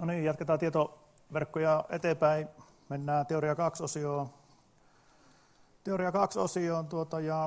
No niin, jatketaan tietoverkkoja eteenpäin. Mennään teoria 2-osioon. Teoria 2-osioon ja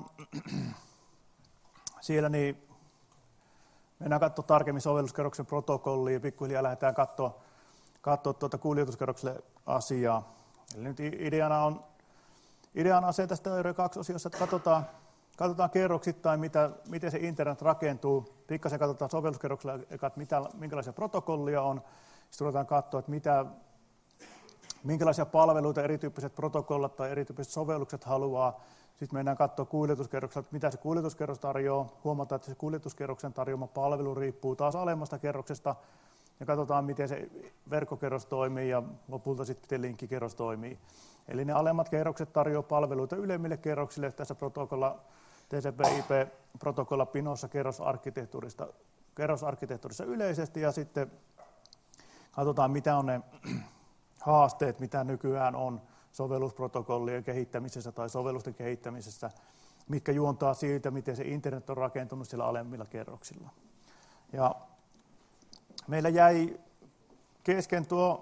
siellä niin mennään katsomaan tarkemmin sovelluskerroksen protokollia. Pikkuhiljaa lähdetään katsoa kuljetuskerrokselle asiaa. Eli nyt ideana on se tästä teoria 2-osiossa, että katsotaan kerroksittain, miten se internet rakentuu. Pikkasen katsotaan sovelluskerroksella, että minkälaisia protokollia on. Sitten ruvetaan katsoa, että minkälaisia palveluita erityyppiset protokollat tai erityyppiset sovellukset haluaa. Sitten mennään katsoa kuljetuskerroksella, että mitä se kuljetuskerros tarjoaa. Huomataan, että se kuljetuskerroksen tarjoama palvelu riippuu taas alemmasta kerroksesta. Ja katsotaan, miten se verkkokerros toimii ja lopulta sitten miten linkkikerros toimii. Eli ne alemmat kerrokset tarjoavat palveluita ylemmille kerroksille tässä TCP/IP-protokolla pinossa kerrosarkkitehtuurissa yleisesti ja sitten katsotaan, mitä on ne haasteet, mitä nykyään on sovellusprotokollien kehittämisessä tai sovellusten kehittämisessä, mitkä juontaa siitä, miten se internet on rakentunut siellä alemmilla kerroksilla. Ja meillä jäi kesken tuo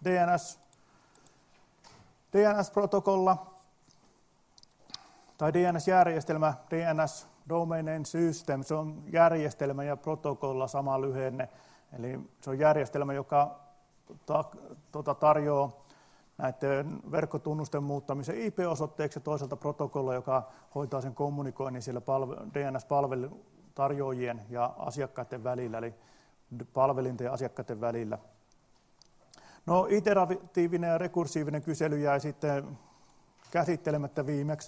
DNS-protokolla tai DNS-järjestelmä, DNS Domain Name System, se on järjestelmä ja protokolla sama lyhenne. Eli se on järjestelmä, joka tarjoaa näiden verkkotunnusten muuttamisen IP-osoitteeksi ja toisaalta protokolla, joka hoitaa sen kommunikoinnin siellä DNS-palvelutarjoajien ja asiakkaiden välillä, eli palvelinten ja asiakkaiden välillä. No, iteratiivinen ja rekursiivinen kysely jäi sitten käsittelemättä viimeksi.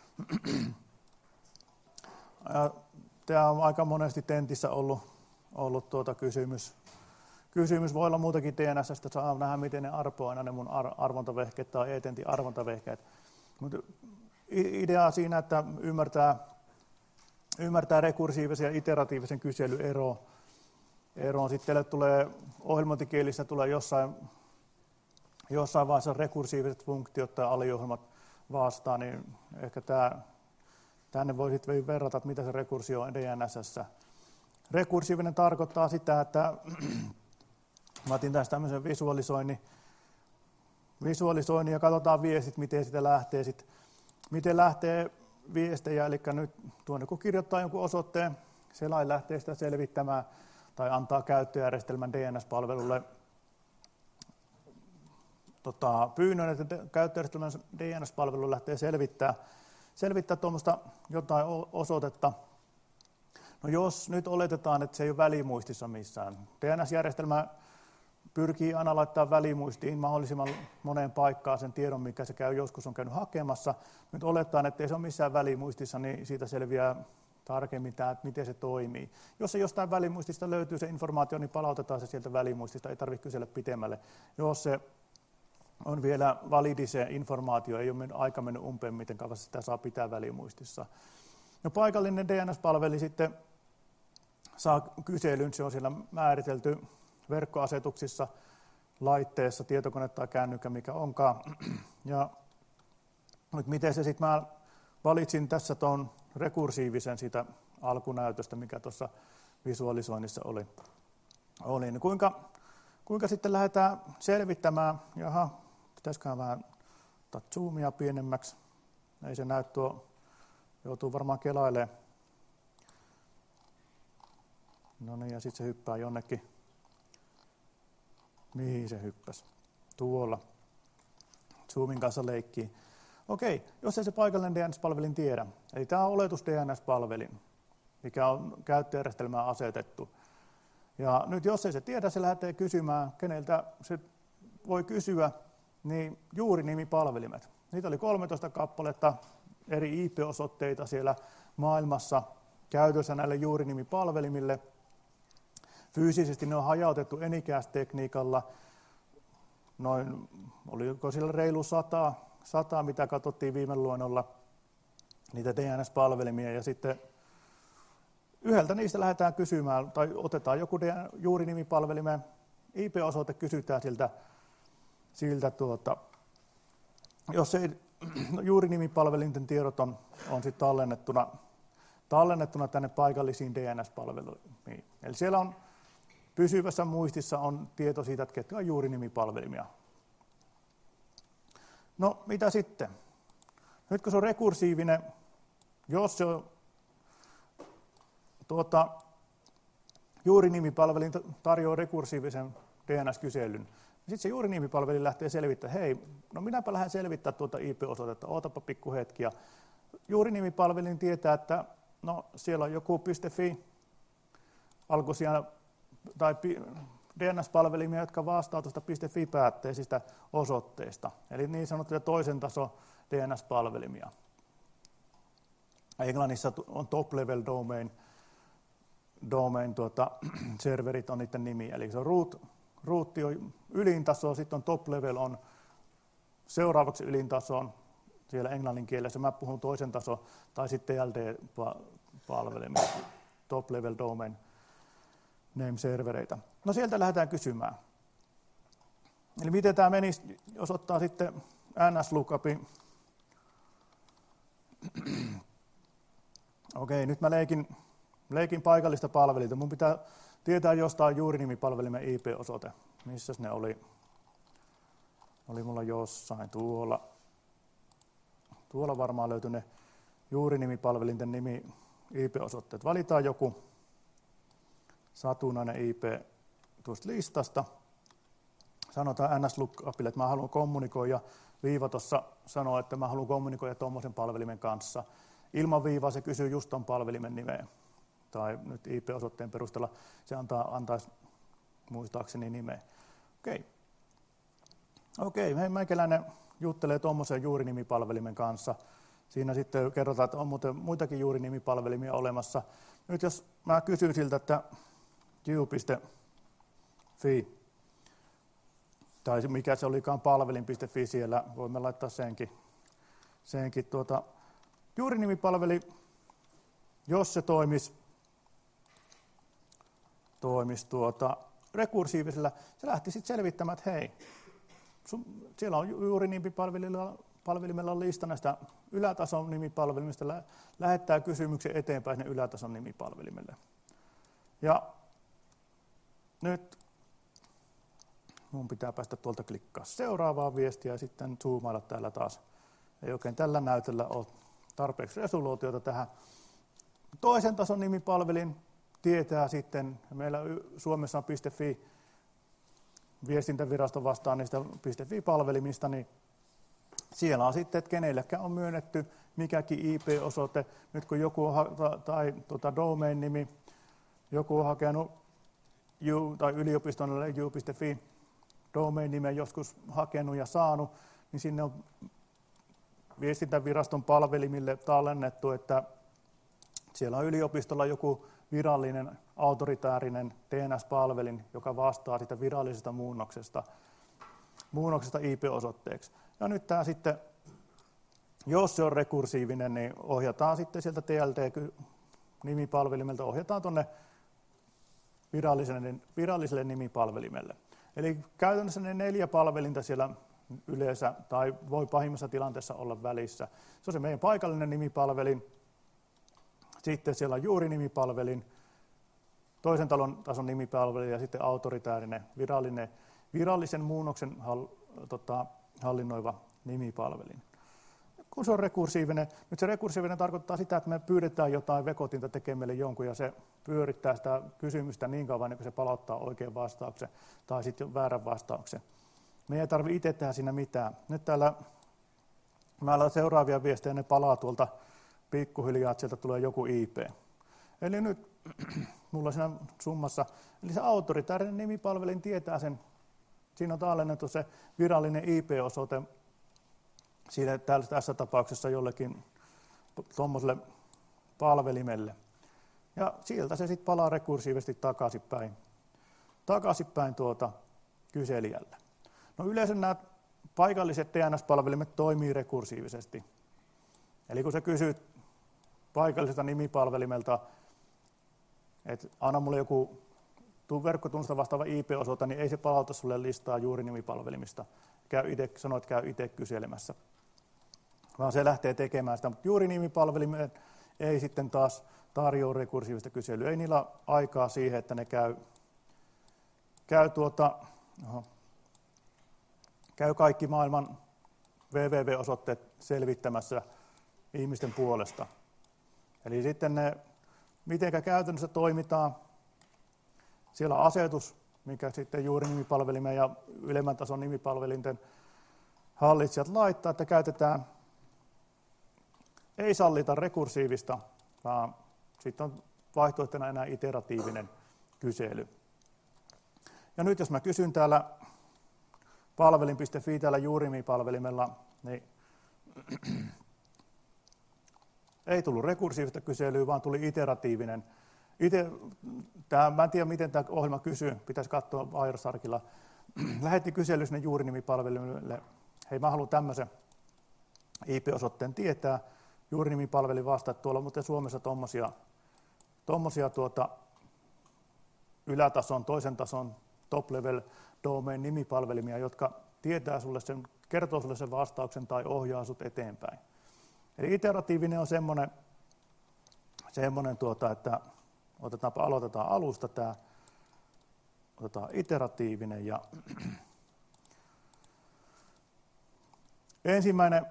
Tämä on aika monesti tentissä ollut kysymys. Voi olla muutakin DNS:stä, saa nähdä miten ne arpoaa aina ne mun arvontavehkeet tai e-tentin arvontavehkeet. Mutta idea siinä, että ymmärtää rekursiivisen ja iteratiivisen kyselyeroon. Sitten tulee ohjelmointikielissä tulee jossain vaiheessa rekursiiviset funktiot tai aliohjelmat vastaan, niin ehkä tänne voi sitten verrata, että mitä se rekursio on DNS:ssä. Rekursiivinen tarkoittaa sitä, että mä otin tästä tämmöisen visualisoinnin ja katsotaan viestit, miten sitä lähtee miten lähtee viestejä, eli nyt tuonne kun kirjoittaa jonkun osoitteen, selain lähtee sitä selvittämään tai antaa käyttöjärjestelmän DNS-palvelulle pyynnön, että käyttöjärjestelmän DNS-palvelu lähtee selvittää tuommoista jotain osoitetta. No jos nyt oletetaan, että se ei ole välimuistissa missään. DNS-järjestelmä pyrkii aina laittamaan välimuistiin mahdollisimman moneen paikkaan sen tiedon, mikä se joskus on käynyt hakemassa. Nyt oletetaan, että ei se ole missään välimuistissa, niin siitä selviää tarkemmin että miten se toimii. Jos se jostain välimuistista löytyy se informaatio, niin palautetaan se sieltä välimuistista, ei tarvitse kysellä pitemmälle. Jos se on vielä validi se informaatio, ei ole aika mennyt umpeen, miten kauan sitä saa pitää välimuistissa. No, paikallinen DNS-palveli sitten saa kyselyn, se on siellä määritelty verkkoasetuksissa, laitteessa, tietokone tai kännykkä, mikä onkaan. Ja nyt miten se sitten, mä valitsin tässä tuon rekursiivisen siitä alkunäytöstä, mikä tuossa visualisoinnissa oli. Niin kuinka sitten lähdetään selvittämään, pitäisiköhän vähän ottaa zoomia pienemmäksi, ei se näy joutuu varmaan kelailemaan. No niin, ja sitten se hyppää jonnekin. Mihin se hyppäsi? Tuolla. Zoomin kanssa leikkii. Okei, jos ei se paikallinen DNS-palvelin tiedä, eli tämä on oletus DNS-palvelin, mikä on käyttöjärjestelmään asetettu. Ja nyt jos ei se tiedä, se lähtee kysymään, keneltä se voi kysyä, niin juurinimipalvelimet. Niitä oli 13 kappaletta eri IP-osoitteita siellä maailmassa käytössä näille juurinimipalvelimille. Fyysisesti ne on hajautettu Anycast-tekniikalla. Noin, oliko siellä reilu 100, mitä katsottiin viime luennolla, niitä DNS-palvelimia. Ja sitten yhdeltä niistä lähdetään kysymään, tai otetaan joku juurinimipalvelimen IP-osoite, kysytään siltä jos ei juurinimipalvelinten tiedot on sitten tallennettuna tänne paikallisiin DNS-palveluihin. Eli siellä on pysyvässä muistissa on tieto siitä, että ketkä on juurinimipalvelimia. No, mitä sitten? Nyt kun se on rekursiivinen, jos se on juurinimipalvelin tarjoaa rekursiivisen DNS-kyselyn, niin sitten se juurinimipalvelin lähtee selvittämään, hei, no minäpä lähden selvittämään tuota IP-osoitetta, ootapa pikku hetki. Ja juurinimipalvelin tietää, että no siellä on joku .fi alkuisia tai DNS-palvelimia, jotka vastaa tuosta .fi-päätteisistä osoitteista, eli niin sanottuja toisen tason DNS-palvelimia. Englannissa on top-level domain serverit on niiden nimi, eli se on root on ylin taso, sitten on top-level on seuraavaksi ylin tasoon, siellä englannin kielessä mä puhun toisen tason, tai sitten TLD-palvelimia, top-level domain name-servereitä. No sieltä lähdetään kysymään. Eli miten tämä menisi, jos ottaa sitten NS-lookupin. Okei, nyt mä leikin paikallista palvelinta. Mun pitää tietää jostain juurinimipalvelimen IP-osoite. Missäs ne oli? Oli mulla jossain tuolla. Tuolla varmaan löytyi ne juurinimipalvelinten IP-osoitteet. Valitaan joku satunnainen IP tuosta listasta. Sanotaan NS-lookupille, että mä haluan kommunikoida. Viiva tuossa sanoo, että mä haluan kommunikoida tuommoisen palvelimen kanssa. Ilman viivaa se kysyy just ton palvelimen nimeä. Tai nyt IP-osoitteen perusteella se antaisi muistaakseni nimeä. Okei, meikäläinen juttelee tuommoisen juurinimipalvelimen kanssa. Siinä sitten kerrotaan, että on muitakin juurinimipalvelimia olemassa. Nyt jos mä kysyn siltä, että you.fi, tai mikä se olikaan palvelin.fi siellä, voimme laittaa senkin juurinimipalveli, jos se toimisi rekursiivisella, se lähti sitten selvittämään, että hei, siellä on juurinimipalvelimella on lista näistä ylätason nimipalvelimista, lähettää kysymyksen eteenpäin sinne ylätason nimipalvelimelle. Ja nyt mun pitää päästä tuolta klikkaa seuraavaa viestiä ja sitten zoomailla täällä taas. Ei oikein tällä näytöllä ole tarpeeksi resoluutiota tähän. Toisen tason nimipalvelin tietää sitten, meillä Suomessa on .fi, viestintävirasto vastaa niistä .fi-palvelimista, niin siellä on sitten, että kenellekään on myönnetty mikäkin IP-osoite. Nyt kun joku tai domain-nimi, joku on hakenut tai yliopiston you.fi domain-nimen joskus hakenut ja saanut, niin sinne on viestintäviraston palvelimille tallennettu, että siellä on yliopistolla joku virallinen, autoritäärinen DNS-palvelin, joka vastaa sitä virallisesta muunnoksesta IP-osoitteeksi. Ja nyt tämä sitten, jos se on rekursiivinen, niin ohjataan sitten sieltä TLT-nimipalvelimelta, ohjataan tuonne viralliselle nimipalvelimelle. Eli käytännössä ne 4 palvelinta siellä yleensä, tai voi pahimmassa tilanteessa olla välissä. Se on se meidän paikallinen nimipalvelin, sitten siellä on juurinimipalvelin, toisen tason nimipalvelin ja sitten autoritäärinen, virallisen muunnoksen hallinnoiva nimipalvelin. Kun se on rekursiivinen, nyt se rekursiivinen tarkoittaa sitä, että me pyydetään jotain vekotinta tekemään meille jonkun ja se pyörittää sitä kysymystä niin kauan, niin kun se palauttaa oikean vastauksen tai sitten väärän vastauksen. Me ei tarvitse itse tehdä siinä mitään. Nyt täällä mä seuraavia viestejä, ne palaa tuolta pikkuhiljaa, että sieltä tulee joku IP. Eli nyt mulla siinä summassa, eli se autoritäärinen nimipalvelin tietää sen, siinä on tallennettu se virallinen IP-osoite tässä tapauksessa jollekin tuommoiselle palvelimelle. Ja sieltä se sitten palaa rekursiivisesti takaisinpäin kyselijälle. No yleensä nämä paikalliset DNS-palvelimet toimii rekursiivisesti. Eli kun sä kysyt paikalliselta nimipalvelimelta, että anna mulle joku verkkotunnusta vastaava IP-osoite, niin ei se palauta sulle listaa juuri nimipalvelimista. Sano, että käy itse kyselemässä. Vaan se lähtee tekemään sitä, mutta juuri nimipalvelimet ei sitten taas tarjoa rekursiivista kyselyä. Ei niillä aikaa siihen, että ne käy kaikki maailman www-osoitteet selvittämässä ihmisten puolesta. Eli sitten miten käytännössä toimitaan, siellä on asetus, mikä sitten juuri nimipalvelimen ja ylemmän tason nimipalvelinten hallitsijat laittaa, että käytetään, ei sallita rekursiivista, vaan sitten on vaihtoehtona enää iteratiivinen kysely. Ja nyt jos mä kysyn täällä palvelin.fi täällä juurinimipalvelimella, niin ei tullut rekursiivista kyselyä, vaan tuli iteratiivinen. Mä en tiedä, miten tämä ohjelma kysyy, pitäisi katsoa Wiresharkilla. Lähetti kysely sinne juurinimipalvelimelle. Hei, mä haluan tämmöisen IP-osoitteen tietää. Juurinimipalveli vastaa, että tuolla on muuten Suomessa tommosia ylätason, toisen tason, top-level domain nimipalvelimia, jotka tietää sulle sen, kertoo sulle sen vastauksen tai ohjaa sut eteenpäin. Eli iteratiivinen on semmoinen että aloitetaan alusta tämä, otetaan iteratiivinen ja ensimmäinen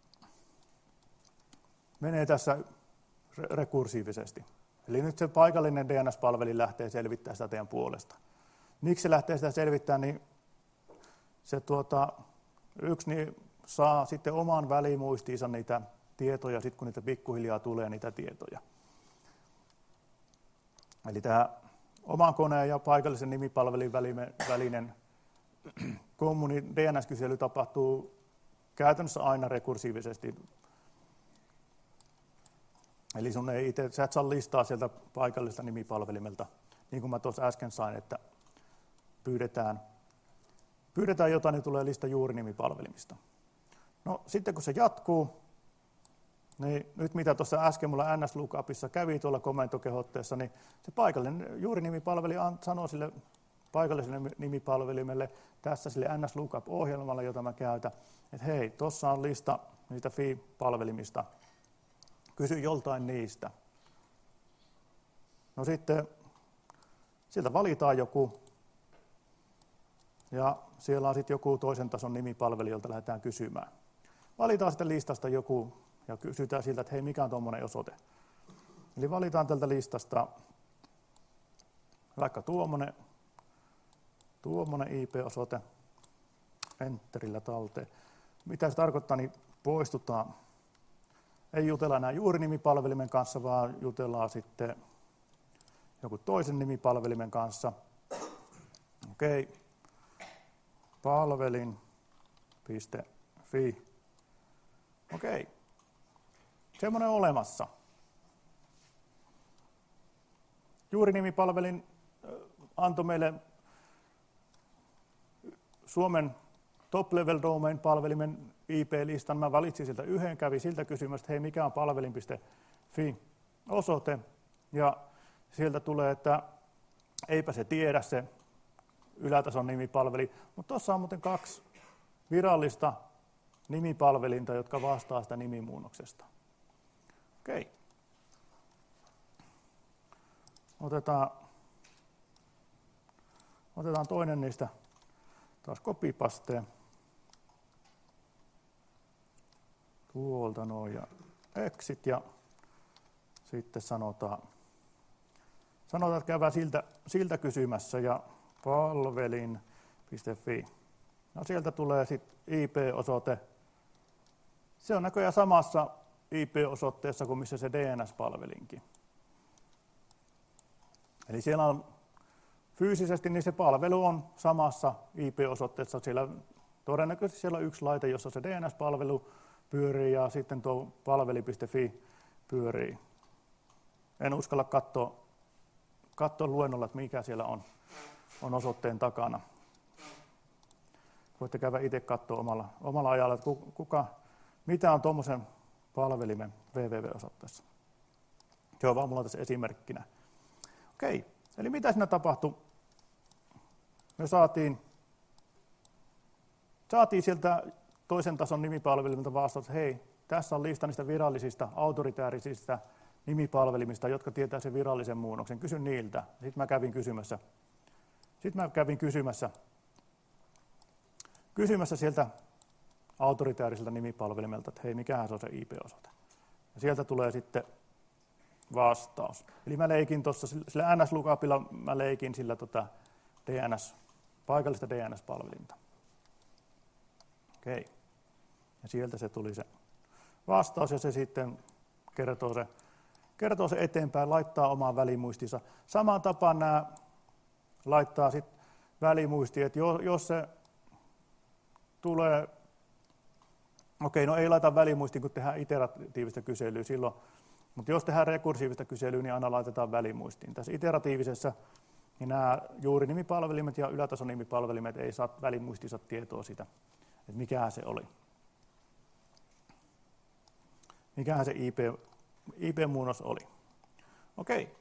menee tässä rekursiivisesti. Eli nyt se paikallinen DNS-palveli lähtee selvittämään sitä teidän puolesta. Miksi se lähtee sitä selvittämään, niin se yksi saa sitten oman välimuistiinsa niitä tietoja, sitten kun niitä pikkuhiljaa tulee niitä tietoja. Eli tämä oman koneen ja paikallisen nimipalvelin välinen DNS-kysely tapahtuu käytännössä aina rekursiivisesti. Eli sä et saa listaa sieltä paikallisesta nimipalvelimelta, niin kuin mä tuossa äsken sain, että pyydetään jotain, niin tulee lista juurinimipalvelimista. No sitten kun se jatkuu, niin nyt mitä tuossa äsken mulla NS-lookupissa kävi tuolla komentokehotteessa, niin se paikallinen juurinimipalveli sanoo sille paikalliselle nimipalvelimelle tässä sille NS-lookup-ohjelmalle, jota mä käytän, että hei, tuossa on lista niitä FI-palvelimista, kysy joltain niistä. No sitten sieltä valitaan joku, ja siellä on sitten joku toisen tason nimipalveli, jolta lähdetään kysymään. Valitaan sitten listasta joku, ja kysytään siltä, että hei, mikä on tuommoinen osoite. Eli valitaan tältä listasta vaikka tuommoinen IP-osoite, enterillä talteen. Mitä se tarkoittaa, niin poistutaan. Ei jutella enää juurinimipalvelimen kanssa, vaan jutellaan sitten joku toisen nimipalvelimen kanssa. Okei, palvelin.fi. Okei, semmoinen on olemassa. Juurinimipalvelin antoi meille Suomen top-level domain palvelimen IP-listan. Mä valitsin sieltä yhden, kävi siltä kysymästä, että hei, mikä on palvelin.fi-osoite. Ja sieltä tulee, että eipä se tiedä se ylätason nimipalveli, mutta tuossa on muuten 2 virallista nimipalvelinta, jotka vastaa sitä nimimuunnoksesta. Okei. Otetaan toinen niistä taas copy-pasteen. Tuolta noin ja exit ja sitten sanotaan että käydään siltä kysymässä ja palvelin.fi. No sieltä tulee sitten IP-osoite. Se on näköjään samassa IP-osoitteessa kuin missä se DNS-palvelinkin. Eli siellä on fyysisesti niin se palvelu on samassa IP-osoitteessa. Todennäköisesti siellä on yksi laite, jossa se DNS-palvelu pyörii ja sitten tuo palveli.fi pyörii. En uskalla katsoa luennolla, että mikä siellä on osoitteen takana. Voitte käydä itse katsoa omalla ajalla, että mitä on tuommoisen palvelimen www-osoitteessa. Se on vaan mulla tässä esimerkkinä. Okei, eli mitä siinä tapahtui? Me saatiin sieltä toisen tason nimipalvelimilta vastaus, että hei, tässä on lista niistä virallisista, autoritäärisistä nimipalvelimista, jotka tietää sen virallisen muunnoksen. Kysyn niiltä. Sitten mä kävin kysymässä Sitten mä kävin kysymässä sieltä autoritääriseltä nimipalvelimelta, että hei, mikähän se on se IP-osoite. Ja sieltä tulee sitten vastaus. Eli mä leikin tuossa, sillä NS-lookupilla mä leikin sillä paikallista DNS-palvelinta. Okei. Ja sieltä se tuli se vastaus, ja se sitten kertoo se eteenpäin, laittaa omaan välimuistinsa. Samaan tapaan nämä laittaa sitten välimuistiin, että jos se tulee, no ei laita välimuistiin, kun tehdään iteratiivista kyselyä silloin, mutta jos tehdään rekursiivista kyselyä, niin aina laitetaan välimuistiin. Tässä iteratiivisessa niin nämä juurinimipalvelimet ja ylätasonimipalvelimet ei saa välimuistinsa tietoa siitä, että mikähän se oli. Mikähän se IP-muunnos oli. Okei.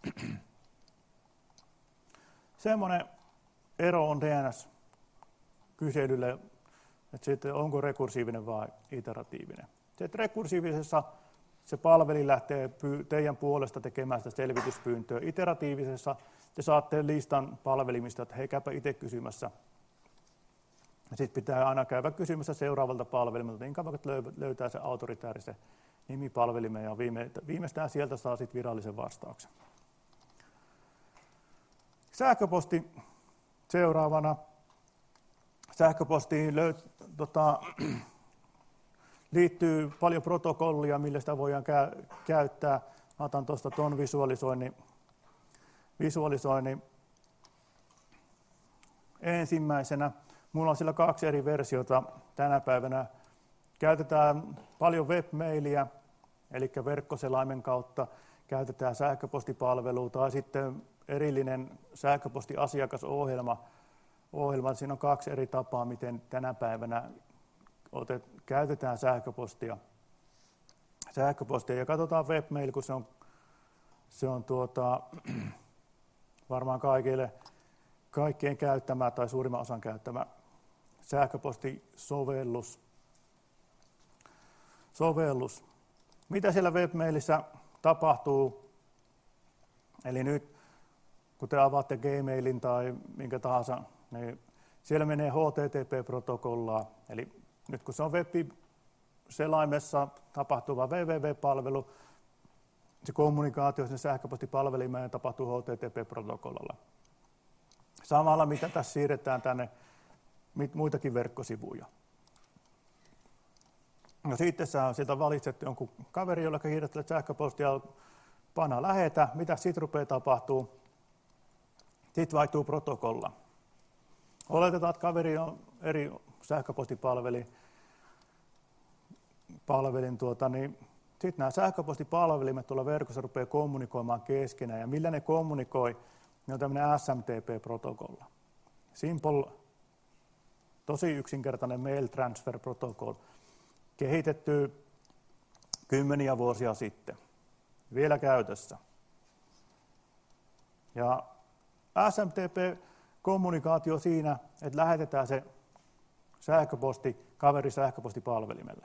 Semmoinen ero on DNS-kyselylle, että sitten onko rekursiivinen vai iteratiivinen. Se, että rekursiivisessa se palveli lähtee teidän puolesta tekemään sitä selvityspyyntöä. Iteratiivisessa te saatte listan palvelimista, että hei, käypä itse kysymässä. Sitten pitää aina käydä kysymässä seuraavalta palvelimelta, niin kauan että löytää se autoritäärisen nimipalvelimen ja viimeistään sieltä saa sitten virallisen vastauksen. Sähköposti seuraavana. Sähköpostiin liittyy paljon protokollia, millä sitä voidaan käyttää. Mä otan tuosta tuon visualisoinnin ensimmäisenä. Mulla on siellä 2 eri versiota tänä päivänä. Käytetään paljon webmailia, eli verkkoselaimen kautta. Käytetään sähköpostipalvelua tai sitten erillinen sähköpostiasiakasohjelma. Siinä on 2 eri tapaa, miten tänä päivänä käytetään sähköpostia. Ja katsotaan webmail, kun se on varmaan kaikkien käyttämä tai suurimman osan käyttämä sähköpostisovellus. Mitä siellä webmailissa tapahtuu? Eli nyt kun te avaatte Gmailin tai minkä tahansa, niin siellä menee HTTP-protokollaa. Eli nyt kun se on web-selaimessa tapahtuva www-palvelu, se kommunikaatio sen sähköpostipalvelimeen tapahtuu HTTP-protokollalla. Samalla mitä tässä siirretään tänne muitakin verkkosivuja. No sitten sä sieltä valitset jonkun kaveri, jolla kirjoittelet sähköpostia, pana lähetä, mitä sitten rupeaa tapahtuu. Sitten vaihtuu protokolla. Oletetaan, että kaveri on eri sähköpostipalvelin, niin sitten nämä sähköpostipalvelimet tuolla verkossa rupeaa kommunikoimaan keskenään. Ja millä ne kommunikoi, ne on tämmöinen SMTP-protokolla. Simple, tosi yksinkertainen mail transfer protocol, kehitetty 10 vuosia sitten, vielä käytössä. Ja SMTP-kommunikaatio siinä, että lähetetään se kaveri sähköpostipalvelimelle.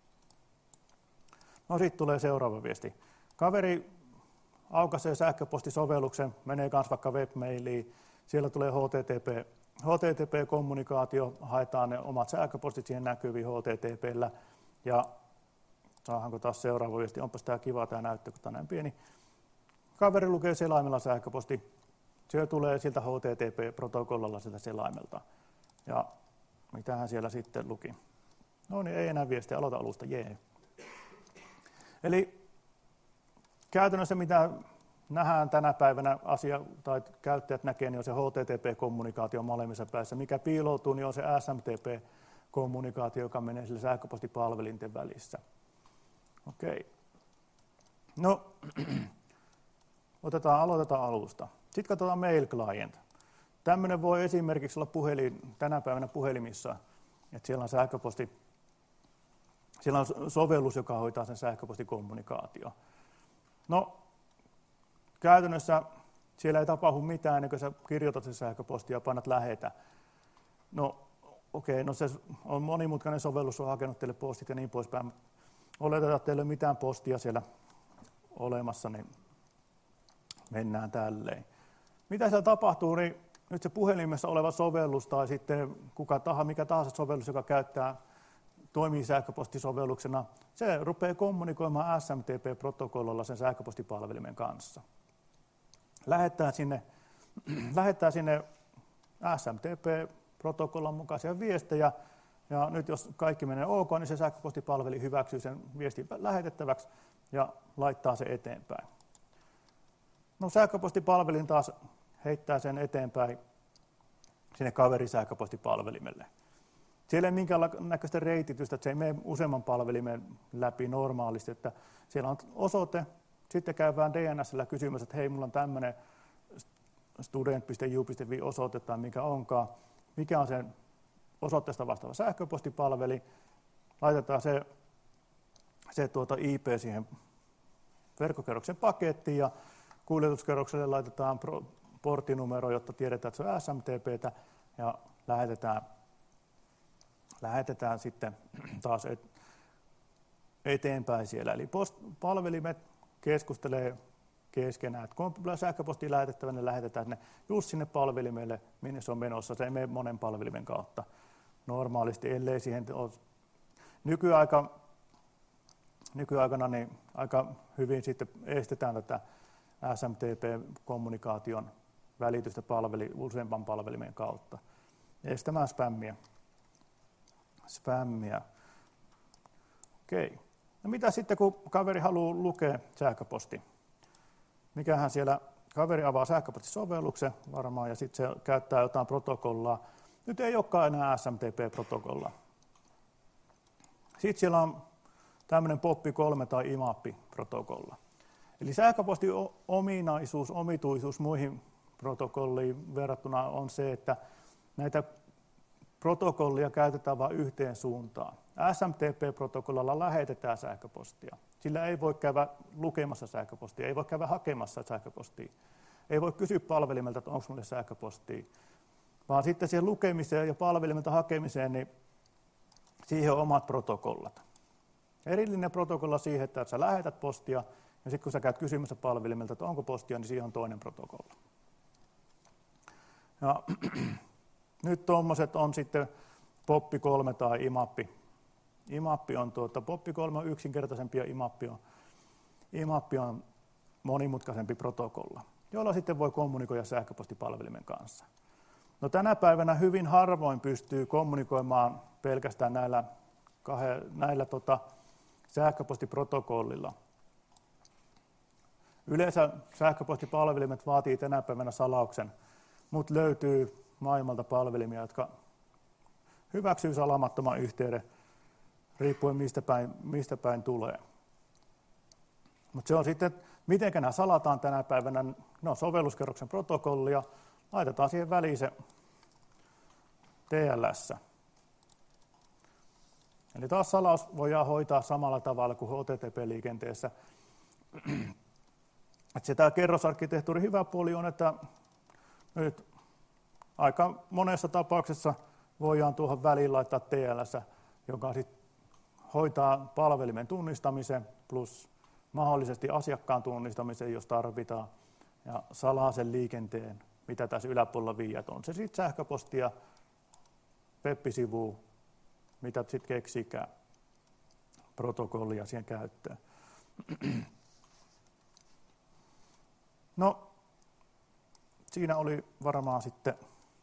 No sitten tulee seuraava viesti. Kaveri aukaisee sähköpostisovelluksen, menee kanssa vaikka webmailiin, siellä tulee HTTP-kommunikaatio, haetaan ne omat sähköpostit siihen näkyviin HTTP:llä ja saadaanko taas seuraava viesti, onpas tämä kiva tämä näyttö, kun tämä on näin pieni. Kaveri lukee selaimella sähköposti, se tulee siltä HTTP-protokollalla sieltä selaimelta. Ja mitähän siellä sitten luki? No niin, ei enää viestiä, aloita alusta, jee. Eli käytännössä mitä nähdään tänä päivänä tai käyttäjät näkee, niin on se HTTP-kommunikaatio molemmissa päissä. Mikä piiloutuu, niin on se SMTP-kommunikaatio, joka menee sille sähköpostipalvelinten välissä. Okei. No, aloitetaan alusta. Sitten katsotaan mail client. Tämmöinen voi esimerkiksi olla tänä päivänä puhelimissa, että siellä on siellä on sovellus, joka hoitaa sen sähköpostikommunikaatio. No, käytännössä siellä ei tapahdu mitään, ennen kuin sä kirjoitat sen sähköpostia ja painat lähetä. No, okei, se on monimutkainen sovellus, on hakenut teille postit ja niin poispäin. Oletetaan, että teillä ei ole mitään postia siellä olemassa, niin mennään tälleen. Mitä siellä tapahtuu, niin nyt se puhelimessa oleva sovellus tai sitten mikä tahansa sovellus, joka toimii sähköpostisovelluksena, se rupeaa kommunikoimaan SMTP-protokollalla sen sähköpostipalvelimen kanssa. Lähettää sinne SMTP-protokollan mukaisia viestejä, ja nyt jos kaikki menee ok, niin se sähköpostipalveli hyväksyy sen viestin lähetettäväksi ja laittaa se eteenpäin. No sähköpostipalvelin taas heittää sen eteenpäin sinne kaverisähköpostipalvelimelle. Siellä ei minkäänlaista reititystä, että se ei mene useamman palvelimen läpi normaalisti, että siellä on osoite, sitten käydään DNS:llä kysymässä, että hei, mulla on tämmöinen student.ju.fi osoite tai mikä onkaan, mikä on sen osoitteesta vastaava sähköpostipalveli, laitetaan se IP siihen verkkokerroksen pakettiin ja kuljetuskerrokselle laitetaan porttinumero, jotta tiedetään, että se on SMTP:tä ja lähetetään sitten taas eteenpäin siellä. Eli palvelimet keskustelee keskenään, että kun on sähköpostia lähetettävä, ne lähetetään ne just sinne palvelimelle, minne se on menossa. Se ei mene monen palvelimen kautta normaalisti, ellei siihen ole nykyaikana niin aika hyvin sitten estetään tätä SMTP-kommunikaation välitystä useamman palvelimen kautta. Estämään spämmiä. Okei. No mitä sitten, kun kaveri haluaa lukea sähköposti? Mikähän siellä, kaveri avaa sähköpostisovelluksen varmaan ja sitten se käyttää jotain protokollaa. Nyt ei olekaan enää SMTP-protokollaa. Sitten siellä on tämmöinen POP3 tai IMAP-protokolla. Eli sähköpostin omituisuus muihin protokolliin verrattuna on se, että näitä protokollia käytetään vain yhteen suuntaan. SMTP-protokollalla lähetetään sähköpostia. Sillä ei voi käydä lukemassa sähköpostia, ei voi käydä hakemassa sähköpostia. Ei voi kysyä palvelimelta, että onko minulle sähköpostia. Vaan sitten siihen lukemiseen ja palvelimelta hakemiseen, niin siihen on omat protokollat. Erillinen protokolla siihen, että sä lähetät postia, ja sitten kun sä käyt kysymässä palvelimelta, että onko postia, niin siihen on toinen protokolla. Ja nyt tuommoiset on sitten POP3 tai IMAP. IMAP on POP3 on yksinkertaisempi ja IMAP on monimutkaisempi protokolla, jolla sitten voi kommunikoida sähköpostipalvelimen kanssa. No tänä päivänä hyvin harvoin pystyy kommunikoimaan pelkästään näillä sähköpostiprotokollilla. Yleensä sähköpostipalvelimet vaatii tänä päivänä salauksen, mutta löytyy maailmalta palvelimia, jotka hyväksyy salaamattoman yhteyden riippuen mistä päin tulee. Mutta se on sitten, miten nämä salataan tänä päivänä, no sovelluskerroksen protokollia, laitetaan siihen väliin se TLS. Eli taas salaus voidaan hoitaa samalla tavalla kuin HTTP-liikenteessä. Tämä kerrosarkkitehtuurin hyvä puoli on, että nyt aika monessa tapauksessa voidaan tuohon väliin laittaa TLS, joka sitten hoitaa palvelimen tunnistamisen plus mahdollisesti asiakkaan tunnistamisen, jos tarvitaan, ja salaa sen liikenteen, mitä tässä yläpuolella viiät on. Se sitten sähköpostia, web-sivu, mitä sitten keksikään, protokollia siihen käyttöön. No, siinä oli varmaan sitten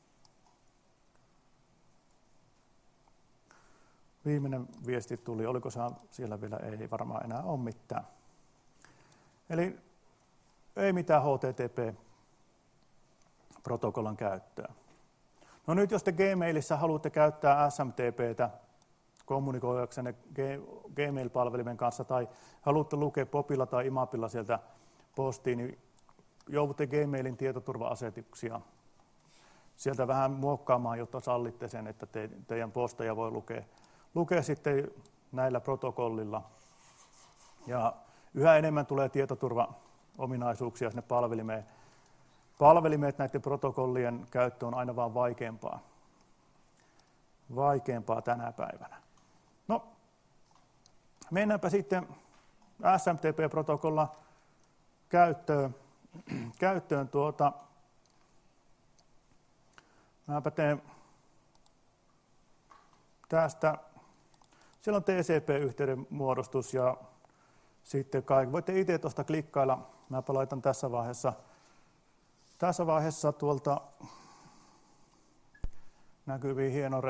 viimeinen viesti tuli, oliko se siellä vielä, ei varmaan enää ole mitään. Eli ei mitään HTTP-protokollan käyttöä. No nyt jos te Gmailissa haluatte käyttää SMTPtä kommunikoidaksenne Gmail-palvelimen kanssa tai haluatte lukea POPilla tai IMAPilla sieltä postiin, niin joudutte Gmailin tietoturva-asetuksia sieltä vähän muokkaamaan, jotta sallitte sen, että teidän posteja voi lukea sitten näillä protokollilla. Ja yhä enemmän tulee tietoturva-ominaisuuksia sinne palvelimeen. Palvelimet näiden protokollien käyttö on aina vaan vaikeampaa tänä päivänä. No, mennäänpä sitten SMTP-protokollan käyttöön Mäpä teen tästä, siellä on TCP-yhteyden muodostus ja sitten kaikki. Voitte itse tuosta klikkailla. Mäpä laitan tässä vaiheessa tuolta näkyviin hienon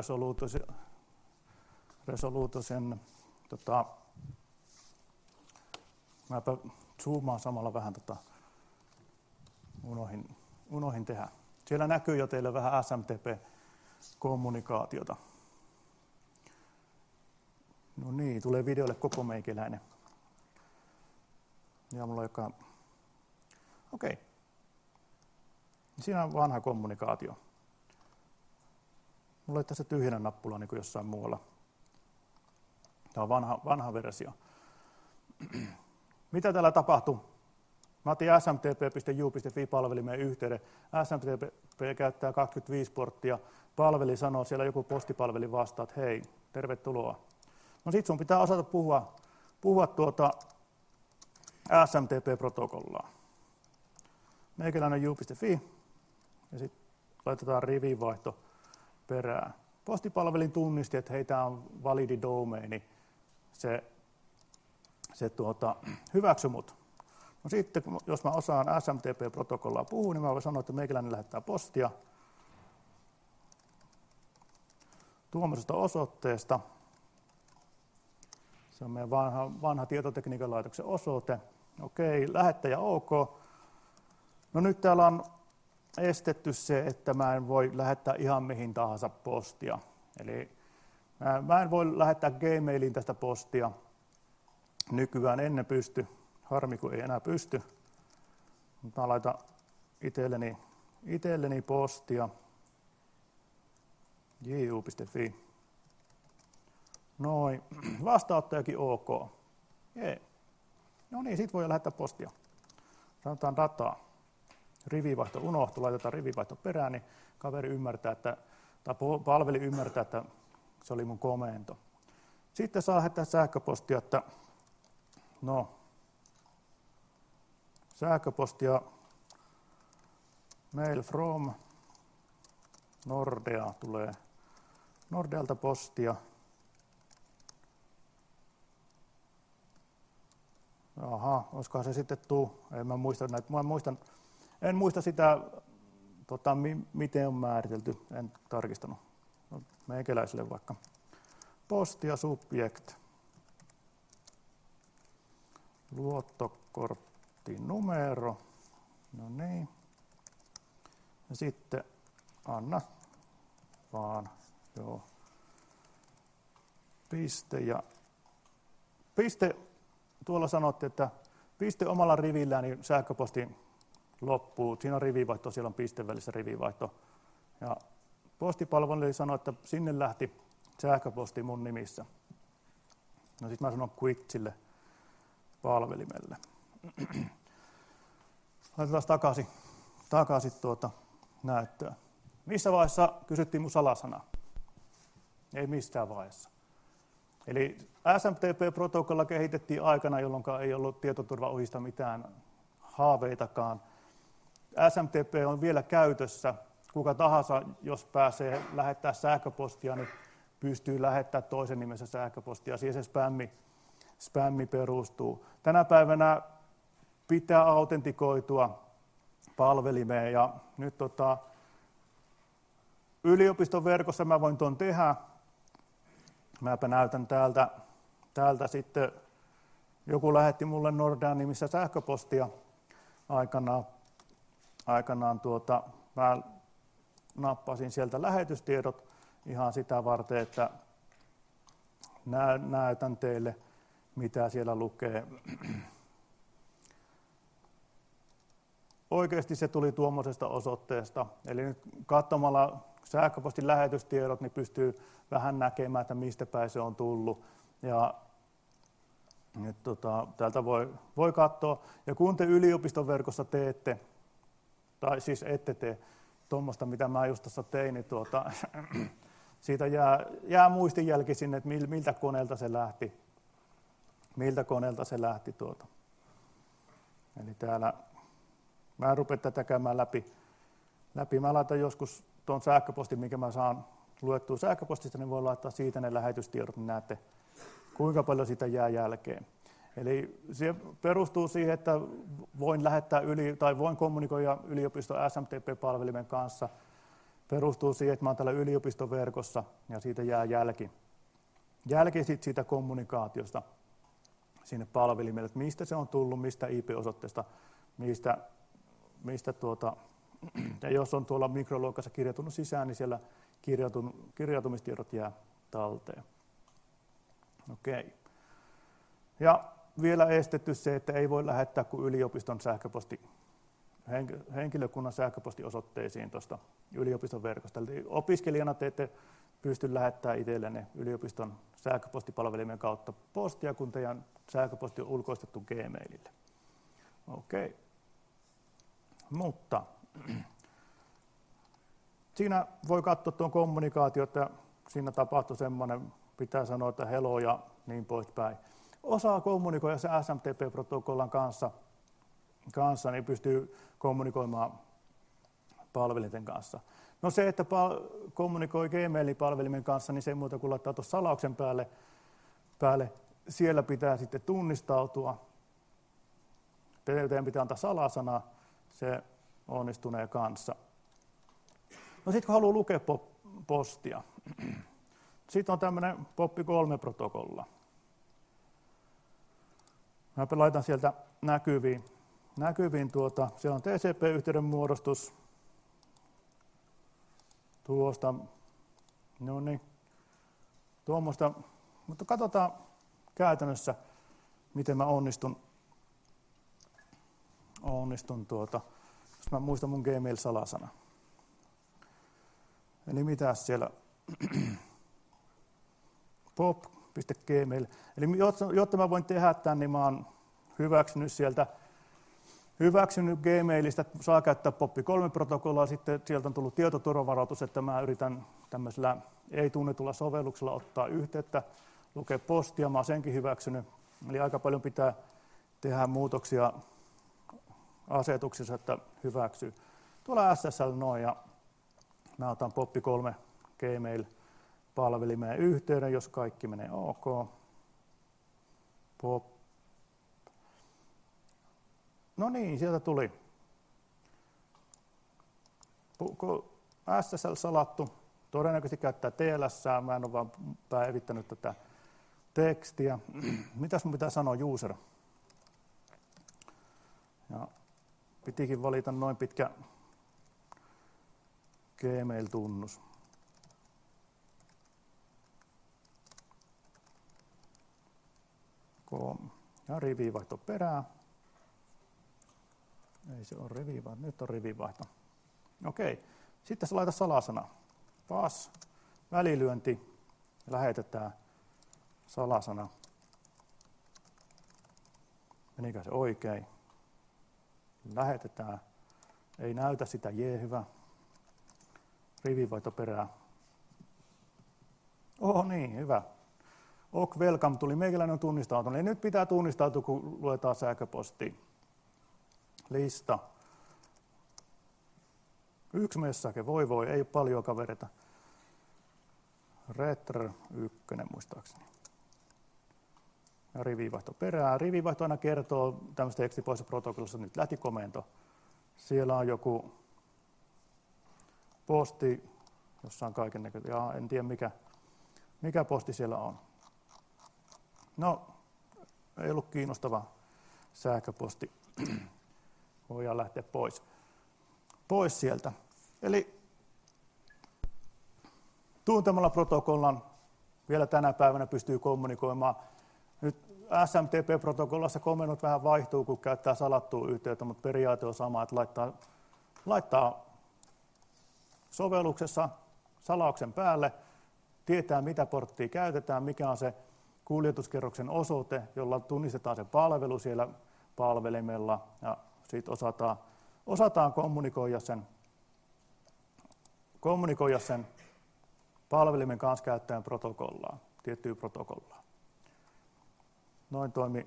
resoluutiosen mäpä zoomaan samalla vähän unohin tehdä. Siellä näkyy jo teille vähän SMTP-kommunikaatiota. No niin, tulee videolle koko meikäläinen. Ja mulla on Okei. Siinä on vanha kommunikaatio. Mulla ei tässä tyhjänä nappula niin kuin jossain muualla. Tämä on vanha versio. Mitä täällä tapahtui? Mä otin smtp.ju.fi-palvelimeen yhteyden. SMTP käyttää 25 porttia. Palveli sanoo, siellä joku postipalveli vastaa, että hei, tervetuloa. No sit sun pitää osata puhua SMTP-protokollaa. Meikäläinen ju.fi ja sitten laitetaan rivivaihto perään. Postipalvelin tunnisti, että hei, tämä on validi domeini. Se hyväksy mut. No sitten, jos mä osaan SMTP-protokollaa puhua, niin mä voin sanoa, että meikäläinen lähettää postia tuommoisesta osoitteesta. Se on meidän vanha tietotekniikan laitoksen osoite. Okei, lähettäjä OK. No nyt täällä on estetty se, että mä en voi lähettää ihan mihin tahansa postia. Eli mä en voi lähettää Gmailiin tästä postia. Nykyään ennen pysty. Harmi, kun ei enää pysty. Mä laitan itselleni postia. ju.fi. Noin. Vastaanottajakin OK. Jee. No niin, sit voi lähettää postia. Sanotaan dataa. Rivivaihto unohtui, laitetaan rivivaihto perään, niin kaveri ymmärtää, tai palveli ymmärtää, että se oli mun komento. Sitten saa lähettää sähköpostia, että sähköpostia mail from Nordea tulee Nordealta postia. Aha, olisikohan se sitten en muista näitä. En muista sitä, miten on määritelty, en tarkistanut. Meikäläiselle vaikka. Postia subject. Luottokorttinumero. No niin. Ja sitten anna vaan, joo. Piste, tuolla sanottiin, että piste omalla rivillään, niin sähköposti loppuu. Siinä on rivivaihto, siellä on piste välissä rivivaihto. Ja postipalvelu sanoi, että sinne lähti sähköposti mun nimissä. No sitten mä sanon quit sille palvelimelle. Laitetaan takaisin näyttöä. Missä vaiheessa kysyttiin mun salasana? Ei missään vaiheessa. Eli SMTP-protokolla kehitettiin aikana, jolloin ei ollut tietoturvaohista mitään haaveitakaan. SMTP on vielä käytössä. Kuka tahansa, jos pääsee lähettää sähköpostia, niin pystyy lähettämään toisen nimessä sähköpostia. Siihen se spämmi perustuu. Tänä päivänä pitää autentikoitua palvelimeen ja nyt yliopiston verkossa mä voin tuon tehdä. Mäpä näytän täältä sitten, joku lähetti mulle Nordean nimissä sähköpostia aikanaan mä nappasin sieltä lähetystiedot ihan sitä varten, että näytän teille, mitä siellä lukee. Oikeasti se tuli tuommoisesta osoitteesta, eli nyt katsomalla sähköpostin lähetystiedot, niin pystyy vähän näkemään, että mistä päin se on tullut. Ja nyt täältä voi katsoa. Ja kun te yliopiston verkossa teette, tai siis ette tee tuommoista, mitä mä just tuossa tein, niin siitä jää muistinjälki sinne, että miltä koneelta se lähti. Eli täällä mä en rupea tätä käymään läpi. Mä laitan joskus tuon sähköpostin, minkä mä saan luettua sähköpostista, niin voin laittaa siitä ne lähetystiedot, niin näette, kuinka paljon siitä jää jälkeen. Eli se perustuu siihen, että voin lähettää voin kommunikoida yliopiston SMTP-palvelimen kanssa. Perustuu siihen, että mä oon täällä yliopiston verkossa ja siitä jää jälki sit siitä kommunikaatiosta sinne palvelimelle, että mistä se on tullut, mistä IP-osoitteesta, ja jos on tuolla mikroluokassa kirjautunut sisään, niin siellä kirjautumistiedot jää talteen. Okei. Ja vielä estetty se, että ei voi lähettää kuin yliopiston henkilökunnan sähköpostiosoitteisiin tuosta yliopiston verkosta. Eli opiskelijana te ette pysty lähettämään itsellenne yliopiston sähköpostipalvelimen kautta postia, kun teidän sähköposti on ulkoistettu Gmailille. Okei. Mutta siinä voi katsoa tuon kommunikaatio, että siinä tapahtuu semmoinen, pitää sanoa, että hello ja niin poispäin. Osaa kommunikoida se SMTP-protokollan kanssa, niin pystyy kommunikoimaan palvelinten kanssa. No se, että kommunikoi Gmailin palvelimen kanssa, niin se ei muuta kuin laittaa tuossa salauksen päälle. Siellä pitää sitten tunnistautua. Teidän pitää antaa salasana, se onnistuneen kanssa. No sitten kun haluaa lukea postia, sitten on tämmöinen POP3-protokolla. Mä laitan sieltä näkyviin siellä on TCP-yhteyden muodostus tuosta, no niin, tuommoista, mutta katsotaan käytännössä, miten mä onnistun jos mä muistan mun Gmail-salasana. Eli mitäs siellä, pop.gmail, eli jotta mä voin tehdä tämän, niin mä oon hyväksynyt Gmailista, että saa käyttää POP3-protokollaa, sitten sieltä on tullut tietoturvavaroitus, että mä yritän tämmöisellä ei-tunnetulla sovelluksella ottaa yhteyttä, lukea postia, mä oon senkin hyväksynyt, eli aika paljon pitää tehdä muutoksia asetuksissa, että hyväksyy. Tuolla SSL noin, ja mä otan POP3 Gmail-palvelimeen yhteyden, jos kaikki menee ok. Pop. No niin, sieltä tuli. SSL salattu, todennäköisesti käyttää TLS, mä en ole vaan päivittänyt tätä tekstiä. Mitäs mun pitää sanoa user? Ja pitikin valita noin pitkä Gmail-tunnus. Ja rivivaihto perää. Ei se ole rivivaihto, nyt on rivivaihto. Okei, sitten se laita salasana. Pass, välilyönti, lähetetään salasana. Menikö se oikein? Lähetetään. Ei näytä sitä, hyvä. Rivivaihto perää. Niin, hyvä. Ok, welcome tuli. Meikäläinen on tunnistautunut. Eli nyt pitää tunnistautua, kun luetaan sähköpostia. Lista. Yksi message, voi, ei ole paljon kavereita. Retr 1 muistaakseni. Ja rivivaihto perää. Rivivaihto aina kertoo tämmöistä tekstipohjaisessa protokollassa, nyt lähti komento. Siellä on joku posti, jossa on kaikennäköistä. En tiedä mikä posti siellä on. No, ei ollut kiinnostava sähköposti. Voidaan lähteä pois sieltä. Eli tuntemalla protokollan vielä tänä päivänä pystyy kommunikoimaan. Nyt SMTP-protokollassa komennot vähän vaihtuu, kun käyttää salattua yhteyttä, mutta periaate on sama, että laittaa sovelluksessa salauksen päälle, tietää mitä porttia käytetään, mikä on se kuljetuskerroksen osoite, jolla tunnistetaan se palvelu siellä palvelimella ja sitten osataan kommunikoida sen palvelimen kanssa käyttäen protokollaa, tiettyä protokollaa. Noin toimi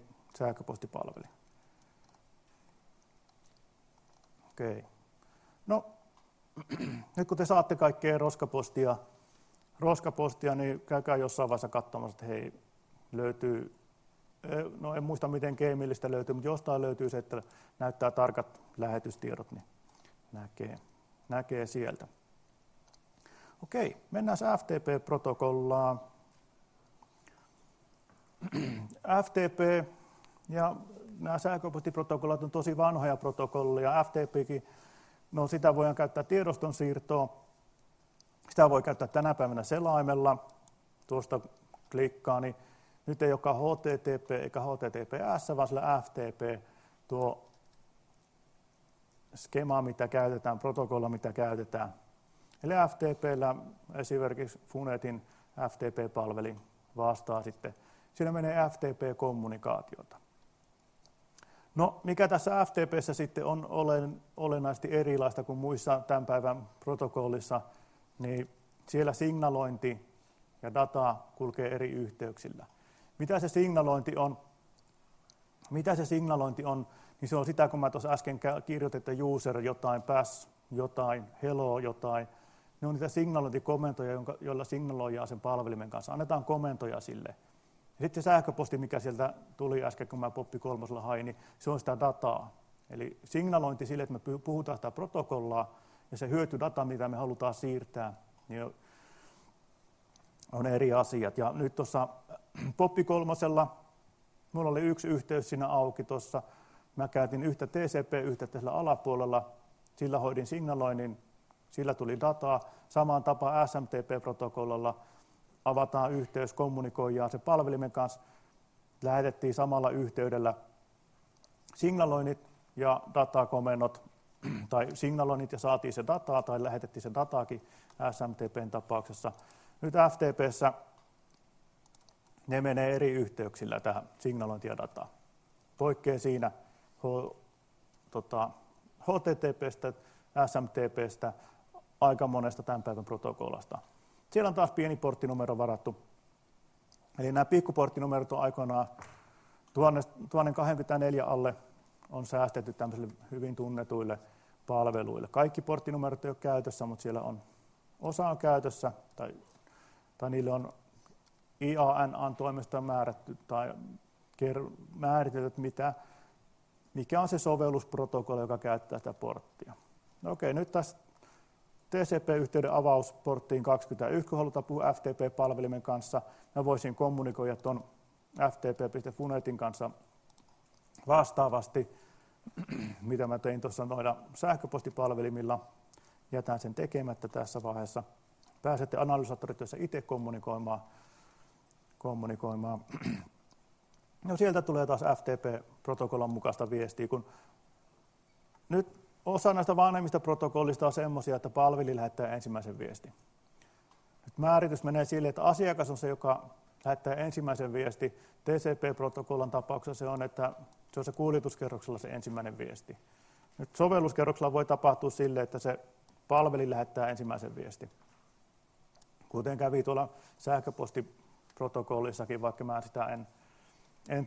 sähköpostipalveli. Okei. No, nyt kun te saatte kaikkea roskapostia, niin käykää jossain vaiheessa katsomassa, että hei, löytyy, no en muista miten Gmailista löytyy, mutta jostain löytyy se, että näyttää tarkat lähetystiedot, niin näkee sieltä. Okei, mennään FTP-protokollaan. FTP ja nämä sähköpostiprotokollat on tosi vanhoja protokollia. FTPkin, no sitä voidaan käyttää tiedoston siirtoon. Sitä voi käyttää tänä päivänä selaimella. Tuosta klikkaa, niin nyt ei olekaan HTTP eikä HTTPS, vaan sillä FTP, tuo skema, mitä käytetään, protokolla, mitä käytetään. Eli FTP:llä esimerkiksi Funetin FTP-palvelin vastaa sitten. Siinä menee FTP-kommunikaatiota. No, mikä tässä FTP:ssä sitten on olennaisesti erilaista kuin muissa tämän päivän protokollissa, niin siellä signalointi ja data kulkee eri yhteyksillä. Mitä se signalointi on, niin se on sitä, kun mä tuossa äsken kirjoitin, että user jotain, pass jotain, hello jotain. Ne on niitä signalointikomentoja, joilla signaloidaan sen palvelimen kanssa. Annetaan komentoja sille. Ja sitten se sähköposti, mikä sieltä tuli äsken, kun mä POP3 hain, niin se on sitä dataa. Eli signalointi sille, että me puhutaan sitä protokollaa, ja se hyötydata, mitä me halutaan siirtää, niin on eri asiat. Ja nyt tuossa POP3, mulla oli yksi yhteys siinä auki tuossa. Mä käytin yhtä TCP-yhteyttä sillä alapuolella, sillä hoidin signaloinnin, sillä tuli dataa. Samaan tapaan SMTP-protokollalla avataan yhteys, kommunikoidaan se palvelimen kanssa, lähetettiin samalla yhteydellä signaloinnit ja datakomennot, tai signaloinnit ja saatiin se dataa, tai lähetettiin se dataakin SMTPn tapauksessa. Nyt FTP:ssä ne menee eri yhteyksillä tähän signalointi ja dataa. Poikkeaa siinä HTTP:stä, SMTP:stä, aika monesta tämän päivän protokollasta. Siellä on taas pieni porttinumero varattu. Eli nämä pikkuporttinumerot on aikoinaan 1024 alle on säästetty tämmöisille hyvin tunnetuille palveluille. Kaikki porttinumerot ei ole käytössä, mutta siellä on osa on käytössä, tai niille on IANA-toimesta määrätty tai määritelty, mikä on se sovellusprotokolli, joka käyttää sitä porttia. No okei, nyt tässä TCP-yhteyden avaus porttiin 21, kun halutaan puhua FTP-palvelimen kanssa. Mä voisin kommunikoida tuon ftp.funetin kanssa vastaavasti, mitä mä tein tuossa noilla sähköpostipalvelimilla. Jätän sen tekemättä tässä vaiheessa. Pääsette analysaattorityössä itse kommunikoimaan. No sieltä tulee taas FTP-protokollan mukaista viestiä, kun nyt osa näistä vanhemmista protokollista on semmoisia, että palveli lähettää ensimmäisen viestin. Nyt määritys menee sille, että asiakas on se, joka lähettää ensimmäisen viesti. TCP-protokollan tapauksessa se on, että se on se kuljetuskerroksella se ensimmäinen viesti. Nyt sovelluskerroksella voi tapahtua sille, että se palveli lähettää ensimmäisen viestin. Kuten kävi tuolla sähköpostiprotokollissakin, vaikka mä sitä en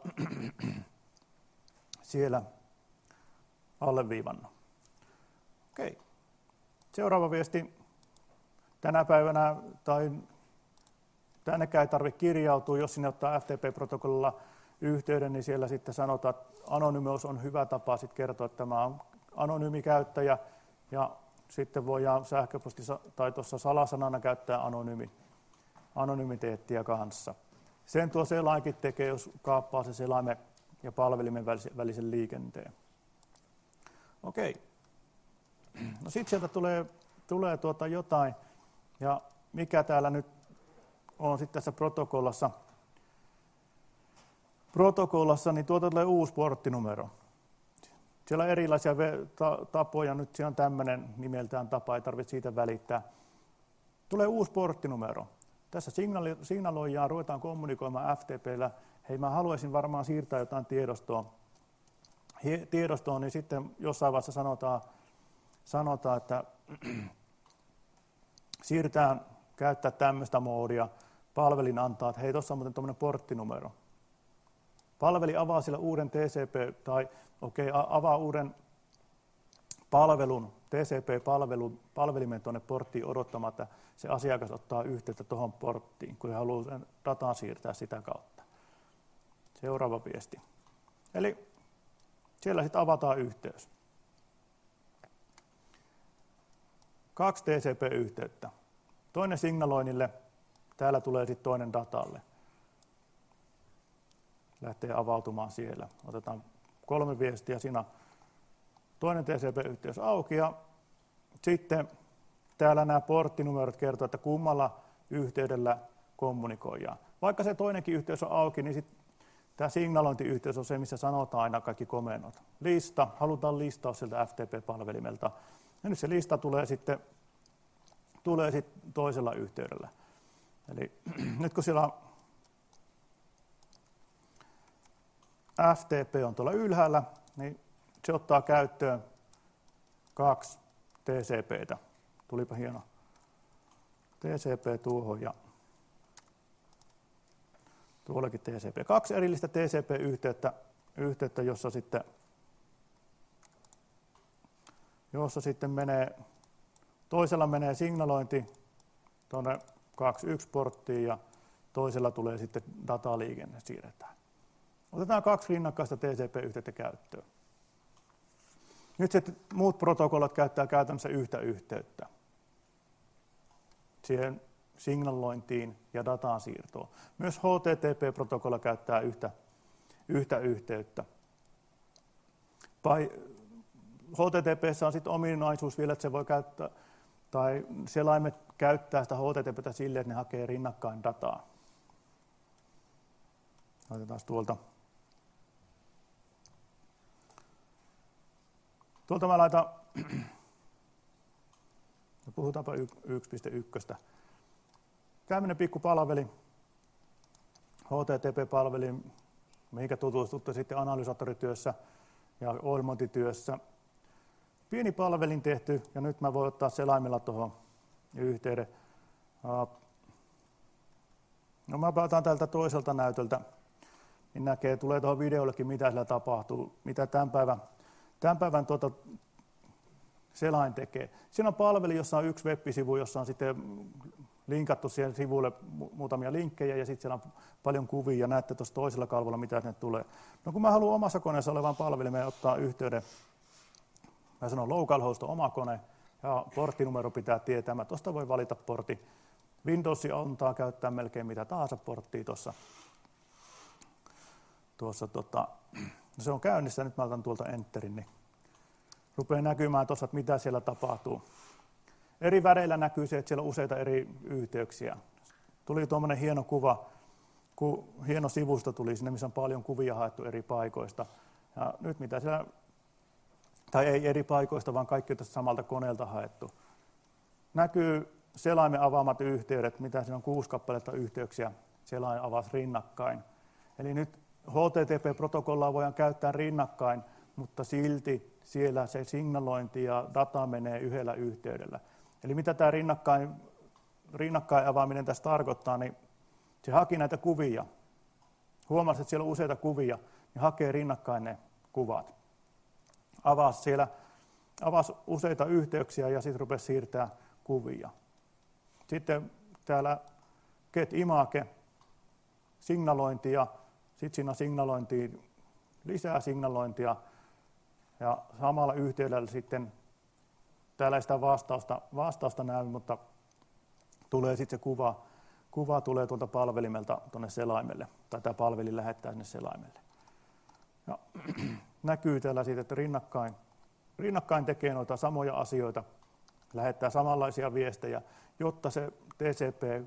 siellä alleviivannut. Okei. Seuraava viesti. Tänä päivänä, tai tännenkään ei tarvitse kirjautua, jos sinne ottaa FTP-protokollilla yhteyden, niin siellä sitten sanotaan, että anonyymius on hyvä tapa sitten kertoa, että tämä on anonyymi käyttäjä, ja sitten voidaan sähköpostissa tai tuossa salasanana käyttää anonymiteettiä kanssa. Sen tuo selainkin tekee, jos kaappaa se selaimen ja palvelimen välisen liikenteen. Okei. No sitten sieltä tulee jotain, ja mikä täällä nyt on sitten tässä protokollassa, niin tuolta tulee uusi porttinumero. Siellä on erilaisia tapoja, nyt siellä on tämmöinen nimeltään tapa, ei tarvitse siitä välittää. Tulee uusi porttinumero. Tässä signaloidaan, ruvetaan kommunikoimaan FTP:llä. Hei, mä haluaisin varmaan siirtää jotain tiedostoon, niin sitten jossain vaiheessa sanotaan että siirrytään käyttää tämmöistä moodia. Palvelin antaa, että hei, tuossa on muuten tuommoinen porttinumero. Palveli avaa sillä uuden avaa uuden palvelun TCP-palvelimen tuonne porttiin odottamaan, että se asiakas ottaa yhteyttä tuohon porttiin, kun he haluaa sen datan siirtää sitä kautta. Seuraava viesti. Eli siellä sitten avataan yhteys. 2 TCP-yhteyttä. Toinen signaloinnille, täällä tulee sitten toinen datalle. Lähtee avautumaan siellä. Otetaan 3 viestiä, siinä toinen TCP-yhteys auki ja sitten täällä nämä porttinumerot kertoo, että kummalla yhteydellä kommunikoidaan. Vaikka se toinenkin yhteys on auki, niin sitten tämä signalointiyhteys on se, missä sanotaan aina kaikki komennot. Lista, halutaan listaus sieltä FTP-palvelimelta. Ja nyt se lista tulee sitten toisella yhteydellä. Eli nyt kun siellä FTP on tuolla ylhäällä, niin se ottaa käyttöön 2 TCP:tä. Tulipa hieno TCP tuohon ja tuollakin TCP. 2 erillistä TCP-yhteyttä, jossa sitten menee, toisella menee signalointi tuonne 2.1-porttiin ja toisella tulee sitten dataliikenne siirretään. Otetaan 2 rinnakkaista TCP-yhteyttä käyttöön. Nyt sitten muut protokollat käyttää käytännössä yhtä yhteyttä siihen signalointiin ja datan siirtoon. Myös HTTP-protokolla käyttää yhtä yhteyttä. HTTP:ssä on sitten ominaisuus vielä, että se voi käyttää, tai selaimet käyttää sitä HTTP:tä silleen, että ne hakee rinnakkain dataa. Otetaan tuolta. Tuolta mä laitan, puhutaanpa 1.1. Tämmöinen pikku palveli, HTTP-palveli, mihinkä tutustutte sitten analysaattorityössä ja ohjelmointityössä. Pieni palvelin tehty, ja nyt mä voin ottaa selaimella tuohon yhteyden. No mä otan tältä toiselta näytöltä, niin näkee, tulee tuohon videollekin, mitä siellä tapahtuu, mitä tämän päivän selain tekee. Siinä on palveli, jossa on 1 web-sivu, jossa on sitten linkattu siihen sivuille muutamia linkkejä ja sitten siellä on paljon kuvia ja näette tuossa toisella kalvolla, mitä ne tulee. No kun mä haluan omassa koneessa olevan palvelimeen ottaa yhteyden, mä sanon localhost on oma kone ja porttinumero pitää tietää. Mä tuosta voi valita portti. Windows antaa käyttää melkein mitä tahansa porttia tuossa. Se on käynnissä, nyt mä otan tuolta enterin, niin rupeaa näkymään tuossa, että mitä siellä tapahtuu. Eri väreillä näkyy se, että siellä on useita eri yhteyksiä. Tuli tuommoinen hieno kuva, hieno sivusto tuli sinne, missä on paljon kuvia haettu eri paikoista. Ja nyt mitä siellä, tai ei eri paikoista, vaan kaikki on tästä samalta koneelta haettu. Näkyy selaimen avaamat yhteydet, mitä siinä on 6 kappaletta yhteyksiä, selain avasi rinnakkain. Eli nyt HTTP-protokollaa voidaan käyttää rinnakkain, mutta silti siellä se signalointi ja data menee yhdellä yhteydellä. Eli mitä tämä rinnakkain avaaminen tässä tarkoittaa, niin se haki näitä kuvia. Huomasi, että siellä on useita kuvia, niin hakee rinnakkain ne kuvat. Avasi useita yhteyksiä ja sitten rupesi siirtää kuvia. Sitten täällä get image, signalointia, sitten siinä on signalointia, lisää signalointia ja samalla yhteydellä sitten, täällä ei sitä vastausta näy, mutta tulee sitten se kuva tulee tuolta palvelimelta tuonne selaimelle, tai tämä palveli lähettää sinne selaimelle. Ja näkyy täällä siitä, että rinnakkain tekee noita samoja asioita, lähettää samanlaisia viestejä, jotta se TCP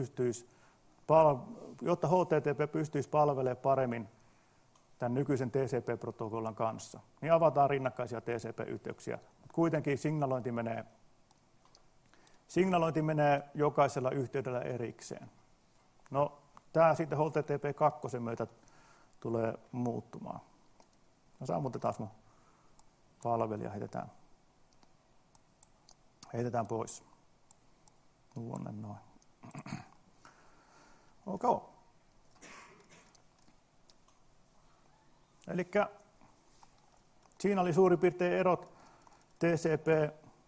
jotta HTTP pystyisi palvelemaan paremmin tämän nykyisen TCP-protokollan kanssa, niin avataan rinnakkaisia TCP-yhteyksiä. Mutta kuitenkin signalointi menee jokaisella yhteydellä erikseen. No, tämä sitten HTTP 2 myötä tulee muuttumaan. No, sammutetaan mun palvelija, heitetään pois. Tuonne noin. Okay. Elikkä siinä oli suurin piirtein erot TCP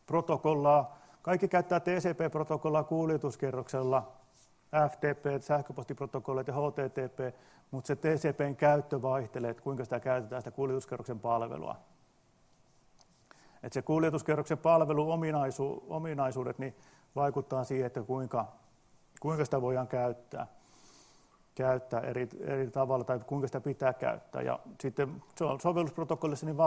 protokollaa. Kaikki käyttää TCP-protokollaa kuljetuskerroksella, FTP, sähköpostiprotokollat ja HTTP, mutta se TCP:n käyttö vaihtelee, että kuinka sitä käytetään sitä kuljetuskerroksen palvelua. Että se kuljetuskerroksen palveluominaisuudet niin vaikuttaa siihen, että kuinka sitä voidaan käyttää eri tavalla tai kuinka sitä pitää käyttää. Ja sitten sovellusprotokollissa niin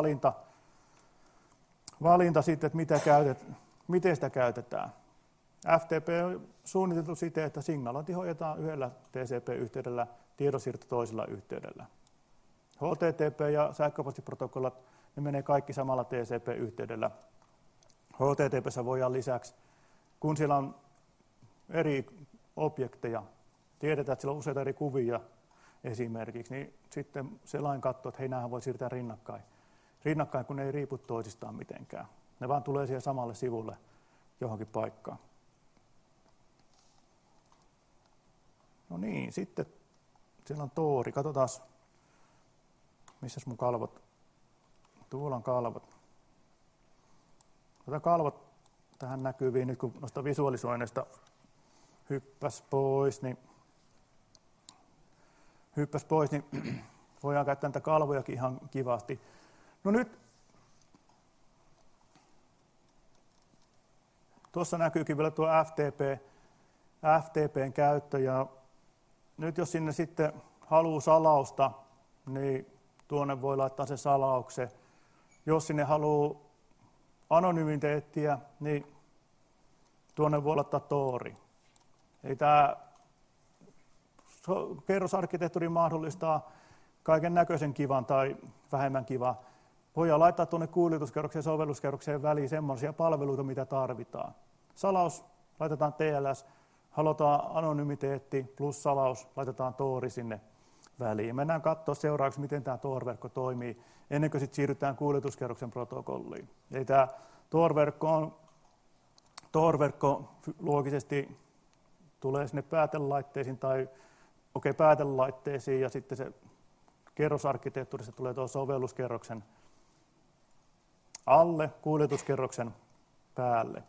valinta sitten, että miten sitä käytetään. FTP on suunniteltu siten, että signalointi hoidetaan yhdellä TCP-yhteydellä, tiedonsiirto toisella yhteydellä. HTTP ja sähköpostiprotokollat, ne menee kaikki samalla TCP-yhteydellä. HTTP:ssä voidaan lisäksi, kun siellä on eri objekteja, tiedetään, että siellä on useita eri kuvia esimerkiksi, niin sitten selain katsoo, että hei, nämähän voi siirtää rinnakkain, kun ne ei riipu toisistaan mitenkään. Ne vaan tulee siihen samalle sivulle johonkin paikkaan. No niin, sitten siellä on Tori. Katsotaan, missäs mun kalvot. Tuolla on kalvot. Otetaan kalvot tähän näkyviin nyt, kun noista visualisoinneista hyppäs pois, niin voidaan käyttää näitä kalvojakin ihan kivasti. No nyt, tuossa näkyykin vielä tuo FTPn käyttö, ja nyt jos sinne sitten haluaa salausta, niin tuonne voi laittaa se salauksen. Jos sinne haluaa anonymiteettiä, niin tuonne voi laittaa Tori. Eli tämä kerrosarkkitehtuuri mahdollistaa kaiken näköisen kivan tai vähemmän kivan. Voidaan laittaa tuonne kuljetuskerrokseen ja sovelluskerrokseen väliin semmoisia palveluita, mitä tarvitaan. Salaus, laitetaan TLS, halutaan anonymiteetti plus salaus, laitetaan Tori sinne väliin. Mennään katsoa seuraavaksi, miten tämä Tor-verkko toimii, ennen kuin sitten siirrytään kuljetuskerroksen protokolliin. Eli tämä Tor-verkko loogisesti tulee sinne päätelaitteisiin päätelaitteisiin, ja sitten se kerrosarkkitehtuurissa tulee tuo sovelluskerroksen alle, kuljetuskerroksen päälle.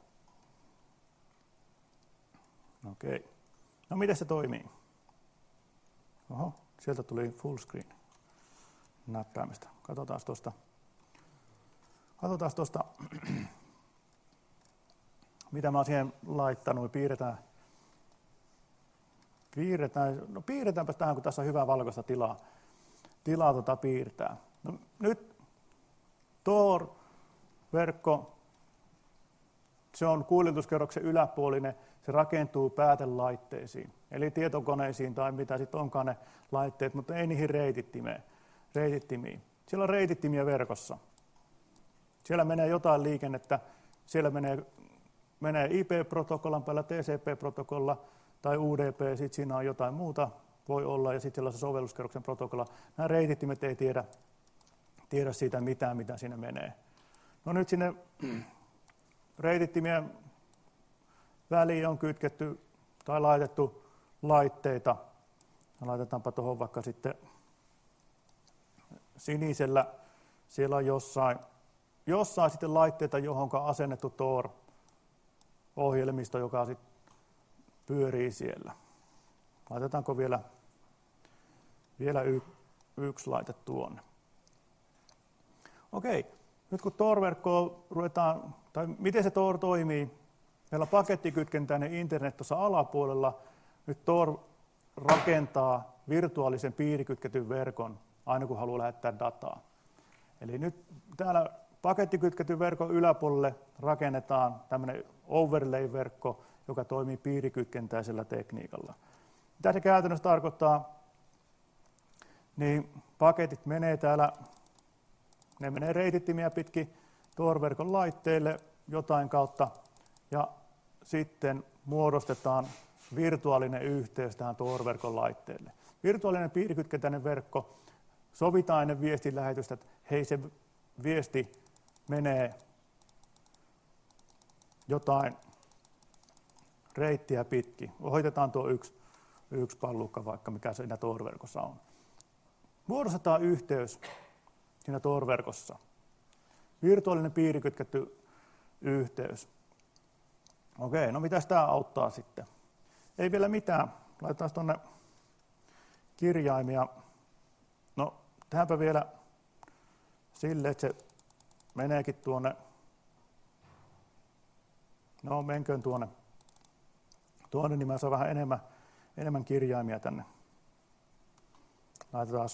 Okei. No miten se toimii? Oho, sieltä tuli full screen näppäimistä. Katsotaan tuosta, mitä mä oon siihen laittanut. Piirretäänpä tähän, kun tässä on hyvää valkoista tilaa piirtää. No, nyt Tor-verkko, se on kuljetuskerroksen yläpuolinen, se rakentuu päätelaitteisiin, eli tietokoneisiin tai mitä sitten onkaan ne laitteet, mutta ei niihin reitittimiin. Siellä on reitittimiä verkossa. Siellä menee jotain liikennettä, siellä menee IP-protokollan päällä, TCP-protokolla tai UDP, sitten siinä on jotain muuta, voi olla, ja sitten siellä on se sovelluskerroksen protokolla. Nämä reitittimet ei tiedä siitä mitään, mitä siinä menee. No nyt sinne reitittimien väliin on kytketty tai laitettu laitteita. Laitetaanpa tuohon vaikka sitten sinisellä. Siellä on jossain sitten laitteita, johon on asennettu Tor-ohjelmisto, joka sitten pyörii siellä. Laitetaanko vielä yksi laite tuonne. Okei, nyt kun Tor-verkkoa ruvetaan, tai miten se Tor toimii, meillä on pakettikytkentäinen internet tuossa alapuolella. Nyt Tor rakentaa virtuaalisen piirikytketyn verkon aina kun haluaa lähettää dataa. Eli nyt täällä pakettikytketyn verkon yläpuolelle rakennetaan tämmöinen overlay-verkko, joka toimii piirikytkentäisellä tekniikalla. Mitä se käytännössä tarkoittaa? Niin paketit menee täällä, ne menee reitittimiä pitkin Tor-verkon laitteille jotain kautta, ja sitten muodostetaan virtuaalinen yhteys tähän Tor-verkon laitteelle. Virtuaalinen piirikytkentäinen verkko, sovitaan ennen viestin lähetystä, että hei, se viesti menee jotain reittiä pitkin. Ohitetaan tuo yksi pallukka vaikka, mikä siinä Tor-verkossa on. Muodostetaan yhteys siinä Tor-verkossa. Virtuaalinen piirikytketty yhteys. Okei, no mitäs tämä auttaa sitten? Ei vielä mitään. Laitetaan tuonne kirjaimia. No, tehdäänpä vielä sille, että se meneekin tuonne. No, menköön tuonne. Tuonne niin mä saan vähän enemmän kirjaimia tänne. Laitetaan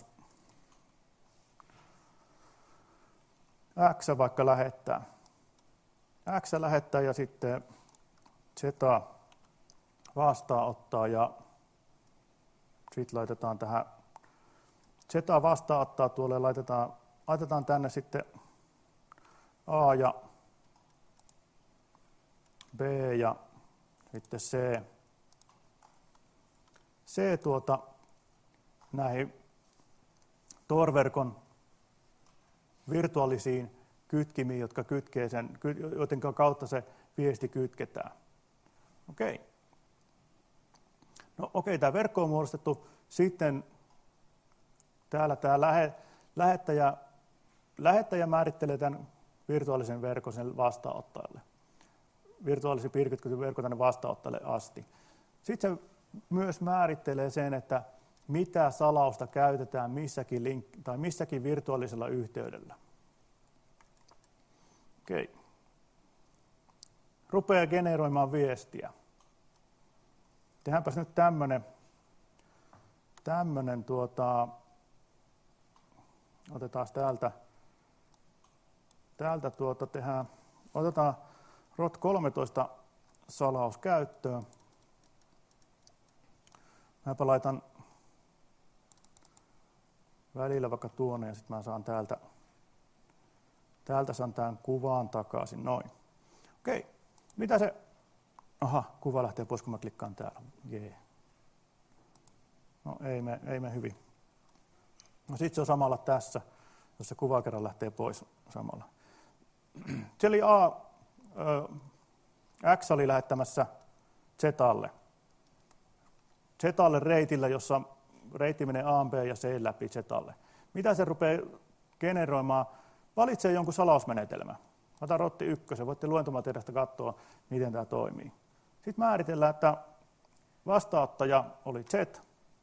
X vaikka lähettää. X lähettää ja sitten Z vastaanottaa ja sitten laitetaan tähän Z vastaanottaa tuolle laitetaan tänne sitten A ja B ja sitten C näihin Tor-verkon virtuaalisiin kytkimiin, jotka kytkee sen, joiden kautta se viesti kytketään. Okei. No okei, tämä verkko on muodostettu. Sitten täällä tämä lähettäjä määrittelee tämän virtuaalisen verkon sen vastaanottajalle. Virtuaalisen piirikytketyn verkon tänne vastaanottajalle asti. Sitten se myös määrittelee sen, että mitä salausta käytetään missäkin virtuaalisella yhteydellä. Okei. Rupeaa generoimaan viestiä. Tehdäänpäs nyt tämmönen otetaan täältä otetaan ROT13 salaus käyttöön. Mäpä laitan välillä vaikka tuonne ja sitten mä saan täältä saan tämän kuvan takaisin, noin. Okei, mitä se, kuva lähtee pois kun mä klikkaan täällä, jee. No ei me hyvin. No sit se on samalla tässä, jos se kuva kerran lähtee pois samalla. Se oli X oli lähettämässä Z:lle. Z:lle reitillä, jossa reitti menee A, B ja C läpi Z:lle. Mitä se rupeaa generoimaan? Valitsee jonkun salausmenetelmän. Otan rotti 1, voitte luentomateriaalista katsoa, miten tämä toimii. Sitten määritellään, että vastaanottaja oli Z,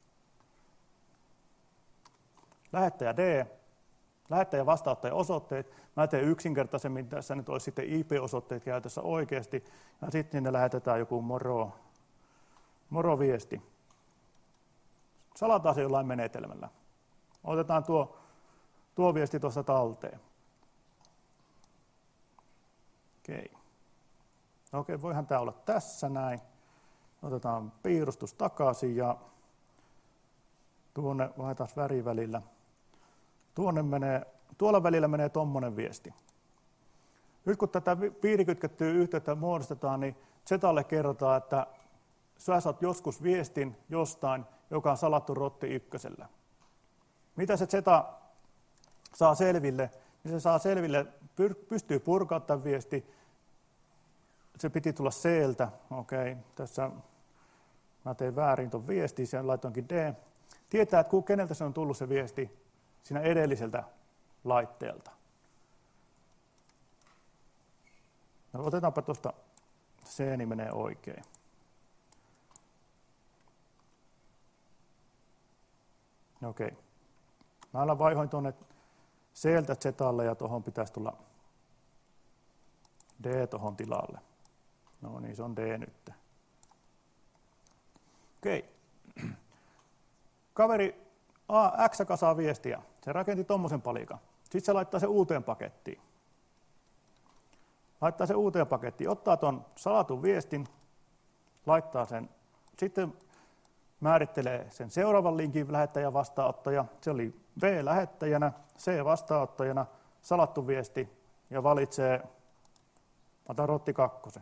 lähettäjä D, lähettäjä vastaanottaja osoitteet. Mä teen yksinkertaisemmin, tässä nyt olisi sitten IP-osoitteet käytössä oikeasti, ja sitten sinne lähetetään joku moro-viesti. Salataan se jollain menetelmällä. Otetaan tuo viesti tuosta talteen. Okei, voihan tämä olla tässä näin. Otetaan piirustus takaisin ja tuonne vaihdetaan värivälillä. Tuolla välillä menee tommonen viesti. Nyt kun tätä piirikytkettyä yhteyttä muodostetaan, niin Z:lle kerrotaan, että sä saat joskus viestin jostain, joka on salattu rotti 1. Mitä se Z saa selville? Niin se saa selville, pystyy purkamaan tämän viesti. Se piti tulla C:ltä. Okei, tässä mä tein väärin tuon viestin, sen laitoinkin D. Tietää, että keneltä se on tullut se viesti siinä edelliseltä laitteelta. No, otetaanpa tuosta C, niin menee oikein. Okei. Mä vaihoin tuonne C:ltä Z:lle ja tuohon pitäisi tulla D tuohon tilalle. No niin, se on D nyt. Okei. Kaveri X kasaa viestiä. Se rakenti tommosen palikan. Sitten se laittaa se uuteen pakettiin. Ottaa ton salatun viestin, laittaa sen, sitten määrittelee sen seuraavan linkin lähettäjä vastaanottaja. Se oli B lähettäjänä, C vastaanottajana, salattu viesti ja valitsee, otan rotti 2.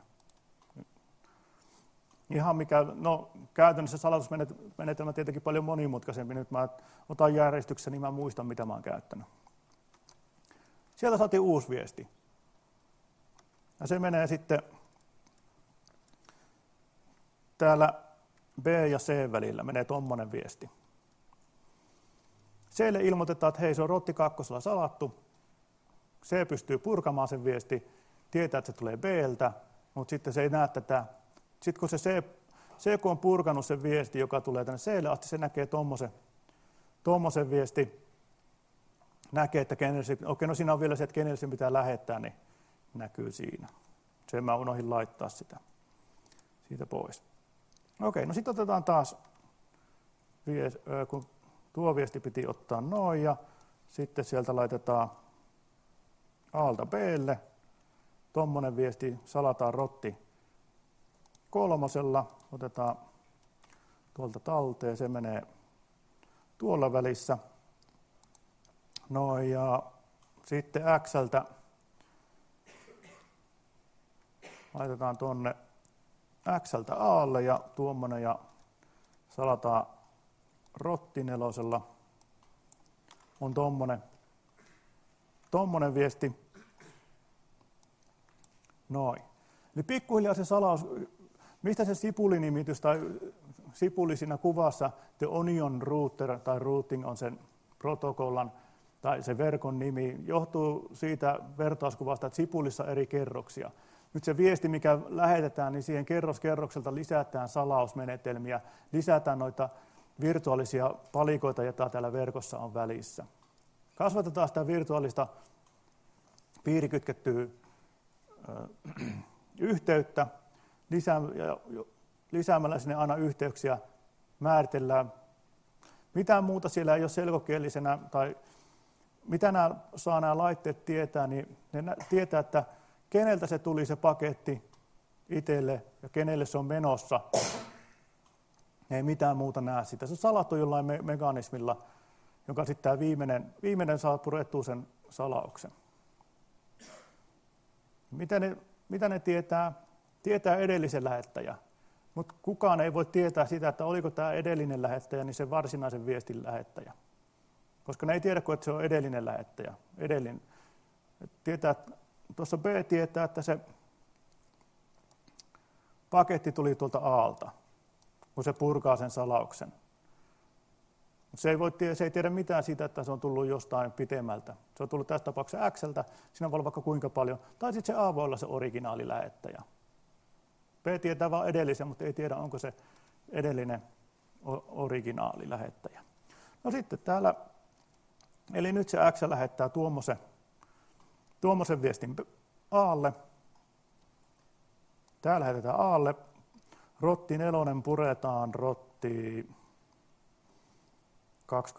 Ihan mikä, no käytännössä salatusmenetelmä tietenkin paljon monimutkaisempi. Nyt mä otan järjestyksessä, niin mä muistan mitä mä oon käyttänyt. Sieltä saatiin uusi viesti. Ja se menee sitten täällä B ja C välillä, menee tommonen viesti. C:lle ilmoitetaan, että hei, se on rotti 2 salattu. C pystyy purkamaan sen viesti tietää, että se tulee B:ltä, mutta sitten se ei näe tätä. Sitten kun se C kun on purkanut sen viesti, joka tulee tänne C:lle asti, se näkee tuommoisen viesti, näkee, että no siinä on vielä se, että kenelle se pitää lähettää, niin näkyy siinä. Sen mä unohdin laittaa sitä siitä pois. Okei, no sitten otetaan taas, kun tuo viesti piti ottaa noin, ja sitten sieltä laitetaan A:lta B:lle. Tuommoinen viesti salataan rotti 3, otetaan tuolta talteen, se menee tuolla välissä. No ja sitten X:ltä laitetaan tuonne X:ltä A:lle ja tuommoinen ja salataan rotti 4. On tuommoinen viesti. Noin. Eli pikkuhiljaa se salaus, mistä se sipulinimitys tai sipuli siinä kuvassa, the onion router tai routing on sen protokollan tai se verkon nimi, johtuu siitä vertauskuvasta, että sipulissa on eri kerroksia. Nyt se viesti, mikä lähetetään, niin siihen kerrokselta lisätään salausmenetelmiä, lisätään noita virtuaalisia palikoita, joita täällä verkossa on välissä. Kasvatetaan sitä virtuaalista piirikytkettyä yhteyttä, lisäämällä sinne aina yhteyksiä, määritellään. Mitään muuta siellä ei ole selkokielisenä, tai mitä nämä laitteet tietää, niin ne tietää, että keneltä se tuli se paketti itselle ja kenelle se on menossa. Ei mitään muuta näe sitä. Se on salattu jollain mekanismilla, joka sitten tämä viimeinen saa purettua sen salauksen. Mitä ne tietää? Tietää edellisen lähettäjä, mutta kukaan ei voi tietää sitä, että oliko tämä edellinen lähettäjä, niin se varsinaisen viestin lähettäjä. Koska ne ei tiedä, että se on edellinen lähettäjä. Tuossa B tietää, että se paketti tuli tuolta A:lta, kun se purkaa sen salauksen. Se ei tiedä mitään siitä, että se on tullut jostain pitemmältä. Se on tullut tässä tapauksessa X:ltä, siinä voi olla vaikka kuinka paljon. Tai sitten se A voi olla se originaalilähettäjä. B tietää vain edellisen, mutta ei tiedä, onko se edellinen originaalilähettäjä. No sitten täällä, eli nyt se X lähettää tuommoisen viestin A:lle. Täällä lähetetään A:lle. Rotti 4 puretaan rotti 2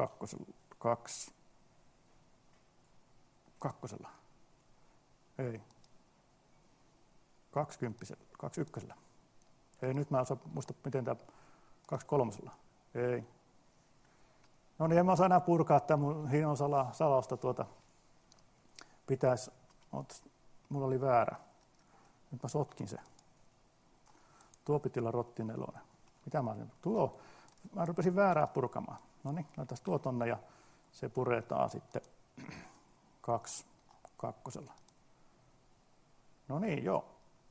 kakkosella. Ei. 21. Ei, nyt mä en muista, miten tämä 23. Ei. No niin, en mä osaa enää purkaa tämän mun hinon salausta pitäisi, mulla oli väärä. Nyt mä sotkin se. Tuo piti olla rotti 4. Mitä mä rupesin väärää purkamaan. No niin, laitaisi tuo tonne ja se puretaan sitten 2 kakkosella. No niin, joo.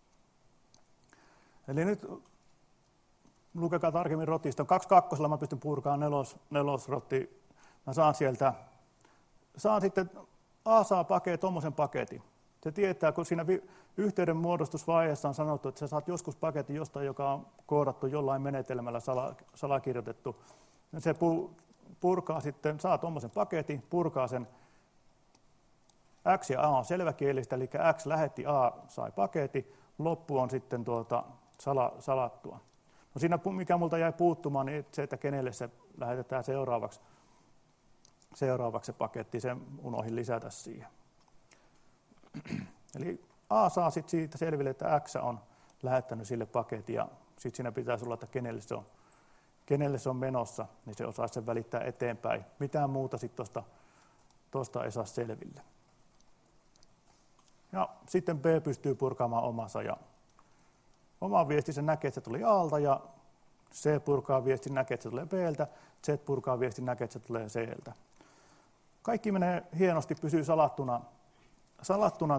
Eli nyt lukekaa tarkemmin rotista. 2 kakkosella mä pystyn purkaan nelosrotti. Mä saan sitten, A saa tuommoisen paketin. Se tietää, kun siinä yhteyden muodostusvaiheessa on sanottu, että sä saat joskus paketin jostain, joka on koodattu jollain menetelmällä salakirjoitettu. Se purkaa sitten, saa tuommoisen paketin, purkaa sen. X ja A on selväkielistä, eli X lähetti, A sai paketin, loppu on sitten salattua. No siinä, mikä multa jäi puuttumaan, niin se, että kenelle se lähetetään seuraavaksi se paketti, sen unohdin lisätä siihen. Eli A saa sitten siitä selville, että X on lähettänyt sille paketin, ja sitten siinä pitäisi olla, että kenelle se on menossa, niin se osaa sen välittää eteenpäin. Mitään muuta sitten tuosta ei saa selville. Ja sitten B pystyy purkaamaan omansa ja oman viestin se näkee, että se tuli A:lta ja C purkaa viestin, näkee, että se tulee B:ltä, Z purkaa viestin, näkee, että se tulee C:ltä. Kaikki menee hienosti, pysyy salattuna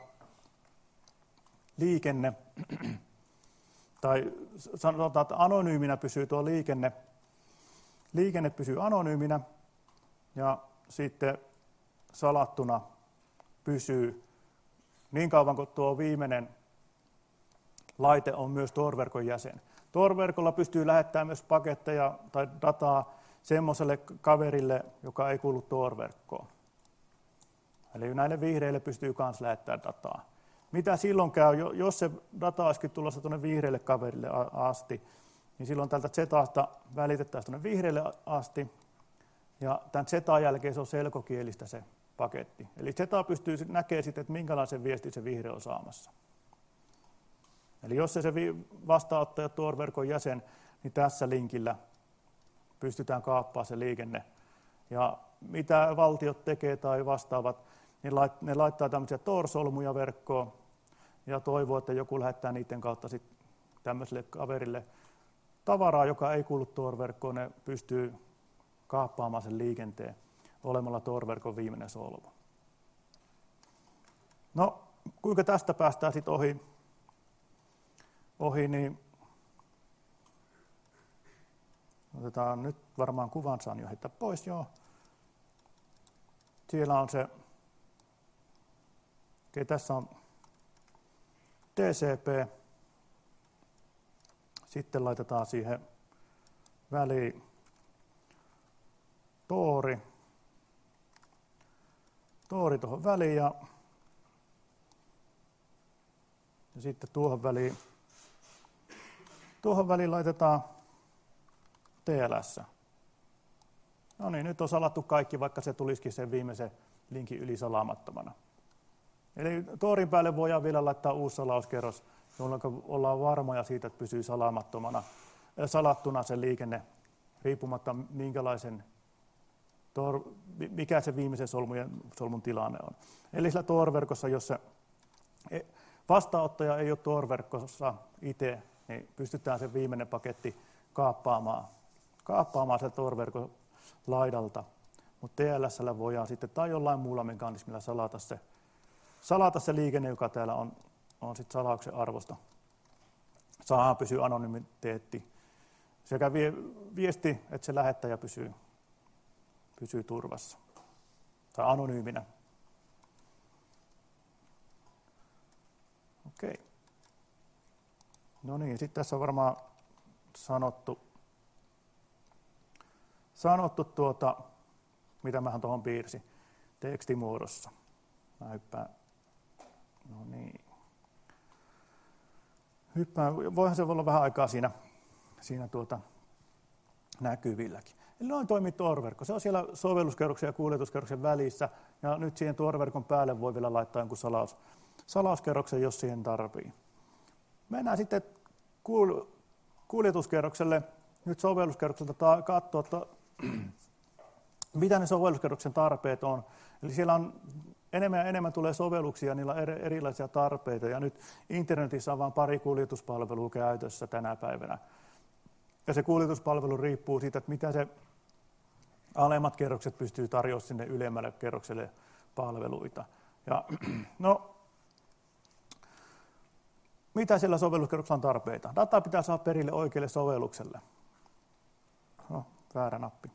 liikenne, tai sanotaan, että anonyyminä pysyy tuo liikenne pysyy anonyyminä ja sitten salattuna pysyy niin kauan kuin tuo viimeinen laite on myös Tor-verkon jäsen. Tor-verkolla pystyy lähettämään myös paketteja tai dataa semmoiselle kaverille, joka ei kuulu Tor-verkkoon. Eli näille vihreille pystyy myös lähettämään dataa. Mitä silloin käy, jos se data olisikin tulossa tuonne vihreille kaverille asti, niin silloin tältä Z:sta välitettäisiin tuonne vihreille asti, ja tämän Z:n jälkeen se on selkokielistä se paketti. Eli Z pystyy näkemään sitten, että minkälaisen viestin se vihreä on saamassa. Eli jos se vastaanottaja Tor-verkon jäsen, niin tässä linkillä pystytään kaappaamaan se liikenne. Ja mitä valtiot tekee tai vastaavat, niin ne laittaa tämmöisiä Tor-solmuja verkkoon ja toivoo, että joku lähettää niiden kautta sitten tämmöiselle kaverille tavaraa, joka ei kuulu Tor-verkkoon, ne pystyy kaappaamaan sen liikenteen olemalla Tor-verkon viimeinen solmu. No, kuinka tästä päästään sitten ohi, niin otetaan nyt varmaan kuvan saan jo heittää pois, joo. Siellä on se, tässä on TCP, sitten laitetaan siihen väliin Tori tuohon väliin ja sitten tuohon väliin laitetaan TLS. No niin, nyt on salattu kaikki, vaikka se tulisikin sen viimeisen linkin yli salaamattomana. Eli Torin päälle voidaan vielä laittaa uusi salauskerros, jolloin ollaan varmoja siitä, että pysyy salattuna se liikenne, riippumatta mikä se viimeisen solmun tilanne on. Eli sillä Tor-verkossa, jos se vastaanottaja ei ole Tor-verkossa itse, niin pystytään se viimeinen paketti kaappaamaan se Tor-verkon laidalta. Mutta TLS:llä voidaan sitten tai jollain muulla mekanismilla salata se liikenne, joka täällä on sit salauksen arvosta. Saadaan pysyä anonymiteetti. Sekä viesti että se lähettäjä pysyy turvassa tai anonyyminä. Okei. No niin, sitten tässä on varmaan sanottu mitä mähän tuohon piirsin tekstimuodossa. Mä hyppään. No niin. Voihan se olla vähän aikaa siinä näkyvilläkin. Eli noin toimii Tor-verkko. Se on siellä sovelluskerroksen ja kuljetuskerroksen välissä, ja nyt siihen Tor-verkon päälle voi vielä laittaa jonkun salauskerroksen, jos siihen tarvii. Mennään sitten kuljetuskerrokselle, nyt sovelluskerrokselta katsoa, että mitä ne sovelluskerroksen tarpeet on. Eli siellä on enemmän ja enemmän tulee sovelluksia, niillä on erilaisia tarpeita, ja nyt internetissä on vain pari kuljetuspalvelua käytössä tänä päivänä. Ja se kuljetuspalvelu riippuu siitä, että mitä se alemmat kerrokset pystyy tarjoamaan sinne ylemmälle kerrokselle palveluita. Ja, no, mitä siellä sovelluskerroksella on tarpeita? Data pitää saada perille oikealle sovellukselle. No, väärä nappi.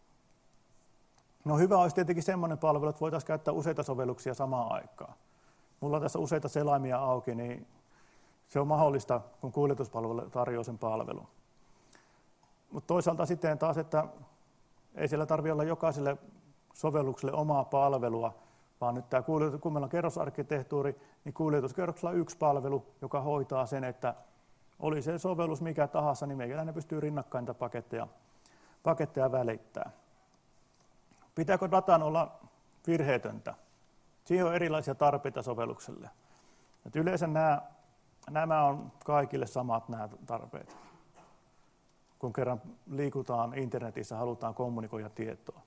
No hyvä olisi tietenkin semmoinen palvelu, että voitaisiin käyttää useita sovelluksia samaan aikaan. Mulla on tässä useita selaimia auki, niin se on mahdollista, kun kuljetuspalvelu tarjoaa sen palvelun. Mutta toisaalta sitten taas, että ei siellä tarvitse olla jokaiselle sovellukselle omaa palvelua, vaan nyt tämä kun meillä on kerrosarkkitehtuuri, niin kuljetuskerroksella on yksi palvelu, joka hoitaa sen, että oli se sovellus mikä tahansa, niin meikäläinen pystyy rinnakkain niitä paketteja välittämään. Pitääkö datan olla virheetöntä? Siihen on erilaisia tarpeita sovellukselle. Et yleensä nämä on kaikille samat nämä tarpeet. Kun kerran liikutaan internetissä, halutaan kommunikoida tietoa.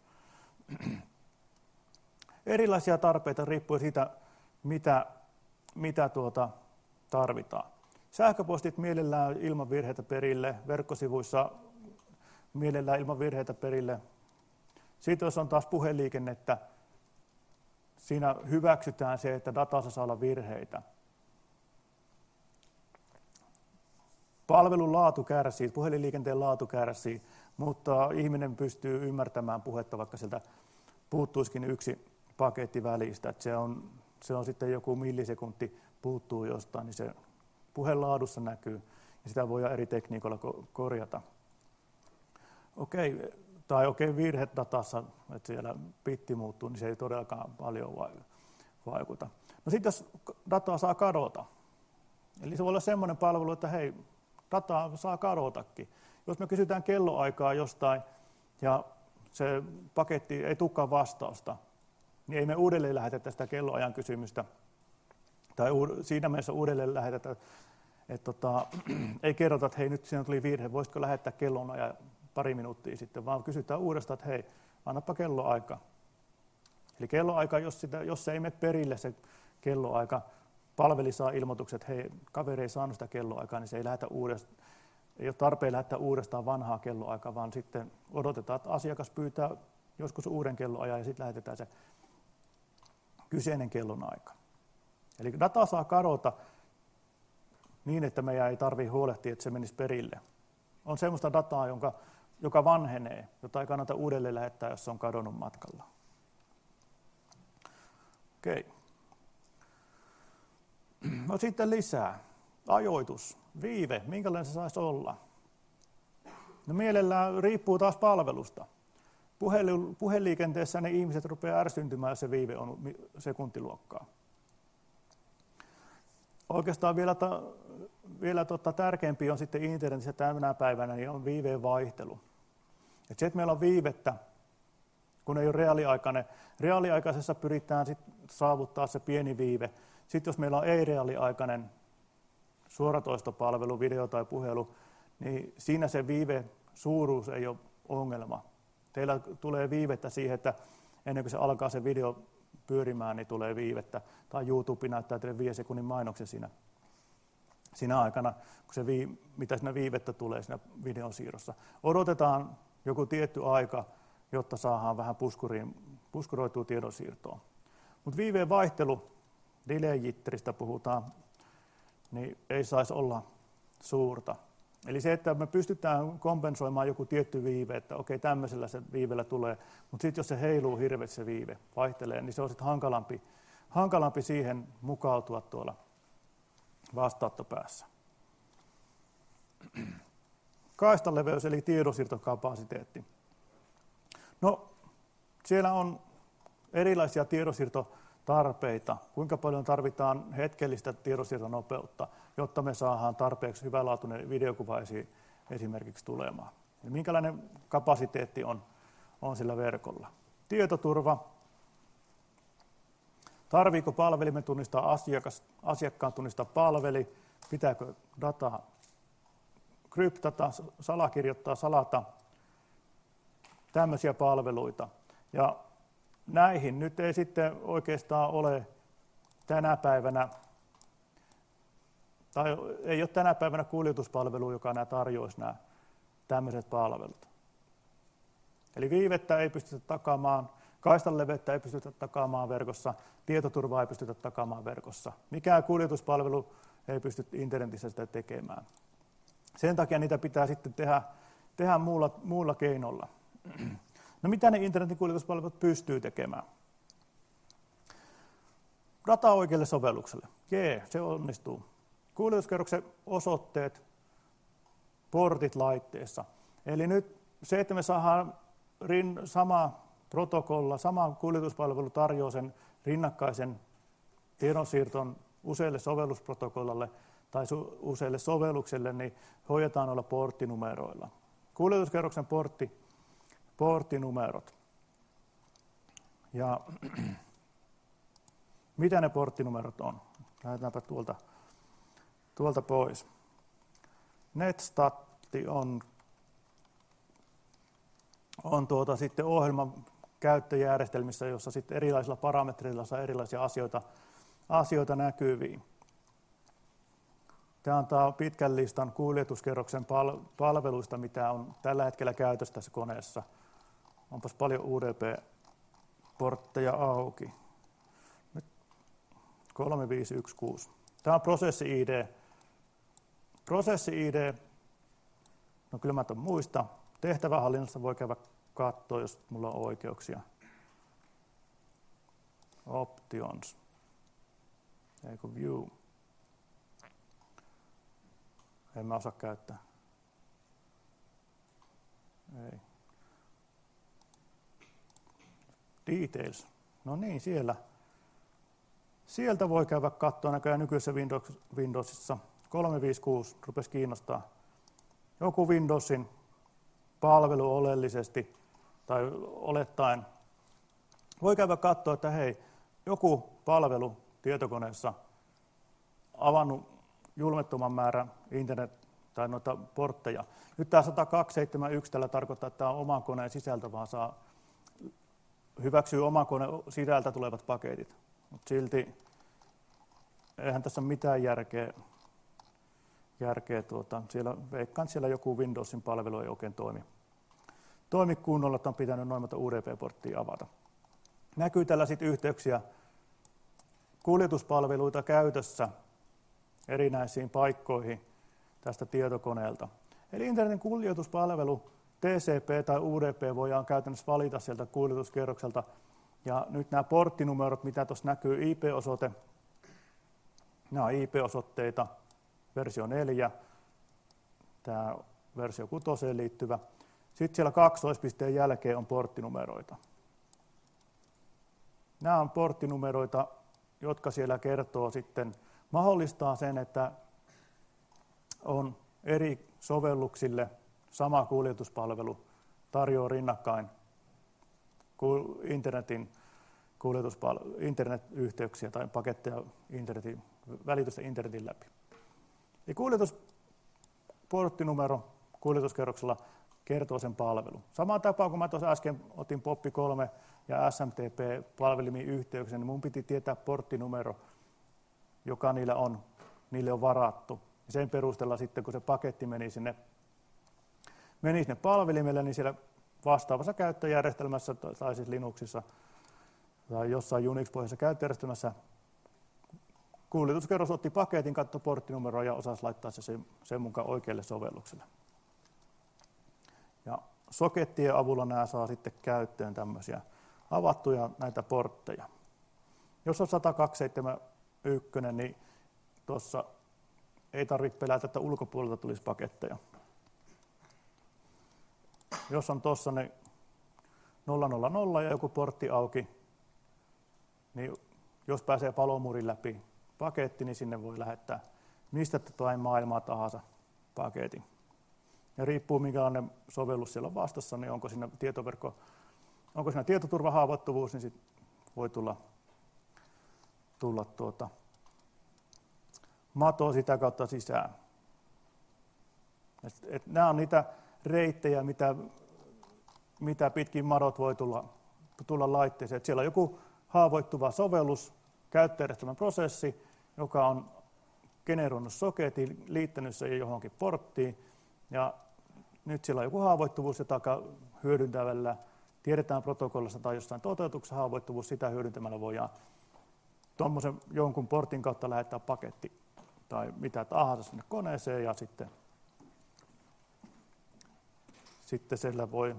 Erilaisia tarpeita riippuu siitä, mitä tarvitaan. Sähköpostit mielellään ilman virheitä perille, verkkosivuissa mielellään ilman virheitä perille. Sitten jos on taas puheliikennettä, siinä hyväksytään se, että datassa saa olla virheitä. Palvelun laatu kärsii, puhelinliikenteen laatu kärsii, mutta ihminen pystyy ymmärtämään puhetta, vaikka sieltä puuttuisikin yksi paketti välistä. Että se on sitten joku millisekunti puuttuu jostain, niin se puhelaadussa näkyy ja sitä voidaan eri tekniikoilla korjata. Okei, virhedatassa, että siellä bitti muuttuu, niin se ei todellakaan paljon vaikuta. No sitten jos dataa saa kadota, eli se voi olla semmoinen palvelu, että hei, dataa saa kadotakin. Jos me kysytään kelloaikaa jostain ja se paketti ei tulekaan vastausta, niin ei me uudelleen lähetetä sitä kelloajan kysymystä, tai siinä mielessä uudelleen lähetetä, että ei kerrota, että hei, nyt siinä tuli virhe, voisitko lähettää kellonajan pari minuuttia sitten, vaan kysytään uudestaan, että hei, annapa kelloaika. Eli kelloaika, jos se ei mene perille se kelloaika, palveli saa ilmoitukset, että hei, kaveri ei saanut sitä kelloaikaa, niin se ei lähetä uudestaan. Ei ole tarpeen lähettää uudestaan vanhaa kelloaikaa, vaan sitten odotetaan, että asiakas pyytää joskus uuden kelloajan ja sitten lähetetään se kyseinen kellonaika. Eli data saa kadota niin, että meidän ei tarvitse huolehtia, että se menisi perille. On sellaista dataa, joka vanhenee, jota ei kannata uudelleen lähettää, jos se on kadonnut matkalla. Okei. No sitten lisää. Ajoitus, viive, minkälainen se saisi olla? No mielellään riippuu taas palvelusta. Puheliikenteessä ne ihmiset rupeaa ärsyntymään, jos se viive on sekuntiluokkaa. Oikeastaan vielä tärkeämpi on sitten internetissä tänä päivänä, niin on viiveen vaihtelu. Et se, että meillä on viivettä, kun ei ole reaaliaikainen. Reaaliaikaisessa pyritään sit saavuttaa se pieni viive. Sitten jos meillä on ei-reaaliaikainen suoratoistopalvelu, video tai puhelu, niin siinä se viive suuruus ei ole ongelma. Teillä tulee viivettä siihen, että ennen kuin se alkaa se video pyörimään, niin tulee viivettä. Tai YouTube näyttää teille 5 sekunnin mainoksen siinä aikana, kun mitä siinä viivettä tulee siinä videon siirrossa. Odotetaan joku tietty aika, jotta saadaan vähän puskuroitua tiedonsiirtoa. Mutta viiveen vaihtelu, delay jitteristä puhutaan, niin ei saisi olla suurta. Eli se, että me pystytään kompensoimaan joku tietty viive, että okei, tämmöisellä se viivellä tulee, mutta sitten jos se heiluu hirveästi se viive, vaihtelee, niin se on sitten hankalampi siihen mukautua tuolla vastaanottopäässä. Kaistaleveys eli tiedonsiirtokapasiteetti. No, siellä on erilaisia tiedonsiirtotarpeita, kuinka paljon tarvitaan hetkellistä tiedonsiirtonopeutta, jotta me saadaan tarpeeksi hyvälaatuinen videokuva esimerkiksi tulemaan. Eli minkälainen kapasiteetti on sillä verkolla. Tietoturva. Tarviiko palvelimen tunnistaa asiakkaan tunnistaa palveli? Pitääkö dataa kryptata, salakirjoittaa, salata? Tämmöisiä palveluita. Ja näihin nyt ei sitten oikeastaan ole tänä päivänä, tai ei ole tänä päivänä kuljetuspalvelu, joka nämä tarjoaisi nämä tämmöiset palvelut. Eli viivettä ei pystytä takaamaan, kaistanlevettä ei pystytä takaamaan verkossa, tietoturvaa ei pystytä takaamaan verkossa. Mikään kuljetuspalvelu ei pysty internetissä sitä tekemään. Sen takia niitä pitää sitten tehdä muulla keinolla. No mitä ne internetin kuljetuspalvelut pystyy tekemään? Data oikealle sovellukselle. Se onnistuu. Kuljetuskerroksen osoitteet, portit laitteessa. Eli nyt se, että me saadaan sama protokolla, sama kuljetuspalvelu tarjoaa sen rinnakkaisen tiedonsiirton useille sovellusprotokollalle tai useille sovelluksille, niin hoidetaan noilla porttinumeroilla. Kuljetuskerroksen porttinumerot. Ja mitä ne porttinumerot on? Lähdetäänpä tuolta pois. NetStatti on sitten ohjelman käyttöjärjestelmissä, jossa sitten erilaisilla parametreilla saa erilaisia asioita näkyviin. Tämä antaa pitkän listan kuljetuskerroksen palveluista, mitä on tällä hetkellä käytössä tässä koneessa. Onpas paljon UDP-portteja auki. Nyt 3516. Tämä on prosessi-ID. Prosessi-ID, no kyllä mä tämän muista. Tehtävähallinnassa voi käydä katsoa, jos mulla on oikeuksia. Options. Eikö view? En mä osaa käyttää. Ei. Details. No niin, sieltä voi käydä katsoa näköjään nykyisessä Windowsissa. 356 rupesi kiinnostaa. Joku Windowsin palvelu oleellisesti tai olettaen. Voi käydä katsoa, että hei, joku palvelu tietokoneessa avannut julmettoman määrän internet tai noita portteja. Nyt tämä 102.7.1 tällä tarkoittaa, että tämä on oman koneen sisältö, vaan hyväksyy oman koneen sisältä tulevat paketit. Mutta silti eihän tässä ole mitään järkeä siellä, veikkaan, siellä joku Windowsin palvelu ei oikein toimi kunnolla, että on pitänyt noin monta UDP-porttia avata. Näkyy tällä sitten yhteyksiä kuljetuspalveluita käytössä erinäisiin paikkoihin tästä tietokoneelta. Eli internetin kuljetuspalvelu TCP tai UDP voidaan käytännössä valita sieltä kuljetuskerrokselta. Ja nyt nämä porttinumerot, mitä tuossa näkyy, IP-osoite, nämä on IP-osoitteita, versio 4, tämä versio 6 liittyvä. Sitten siellä kaksoispisteen jälkeen on porttinumeroita. Nämä on porttinumeroita, jotka siellä kertoo sitten, mahdollistaa sen, että on eri sovelluksille sama kuljetuspalvelu, tarjoaa rinnakkain internetyhteyksiä tai paketteja välitystä internetin läpi. Ja kuljetusporttinumero kuljetuskerroksella kertoo sen palvelun. Samaan tapaan kuin mä tuossa äsken otin POP3 ja SMTP-palvelimiin yhteyksiä, niin mun piti tietää porttinumero, joka niille on varattu. Ja sen perusteella sitten, kun se paketti meni sinne palvelimelle, niin siellä vastaavassa käyttöjärjestelmässä, tai siis Linuxissa tai jossain Unix-pohjaisessa käyttöjärjestelmässä, kuljetuskerros otti paketin, katsoi porttinumeroa ja osasi laittaa se sen mukaan oikealle sovellukselle. Ja sokettien avulla nämä saa sitten käyttöön tämmöisiä avattuja näitä portteja. Jos on 102.7.1, niin tuossa ei tarvitse pelätä, että ulkopuolelta tulisi paketteja. Jos on tuossa ne 000 ja joku portti auki, niin jos pääsee palomuurin läpi paketti, niin sinne voi lähettää mistä päin maailmaa tahansa paketin. Ja riippuu minkälainen sovellus siellä on vastassa, niin onko siinä tietoturvahaavoittuvuus, niin sit voi tulla matoa sitä kautta sisään. Nämä on niitä reittejä, mitä pitkin madot voi tulla laitteeseen. Siellä on joku haavoittuva sovellus, käyttöjärjestelmän prosessi, joka on generoinut soketin, liittänyt sen johonkin porttiin, ja nyt siellä on joku haavoittuvuus, jota hyödyntävällä tiedetään protokollassa tai jossain toteutuksessa haavoittuvuus, sitä hyödyntämällä voidaan tuommoisen jonkun portin kautta lähettää paketti tai mitä tahansa sinne koneeseen, ja sitten siellä voi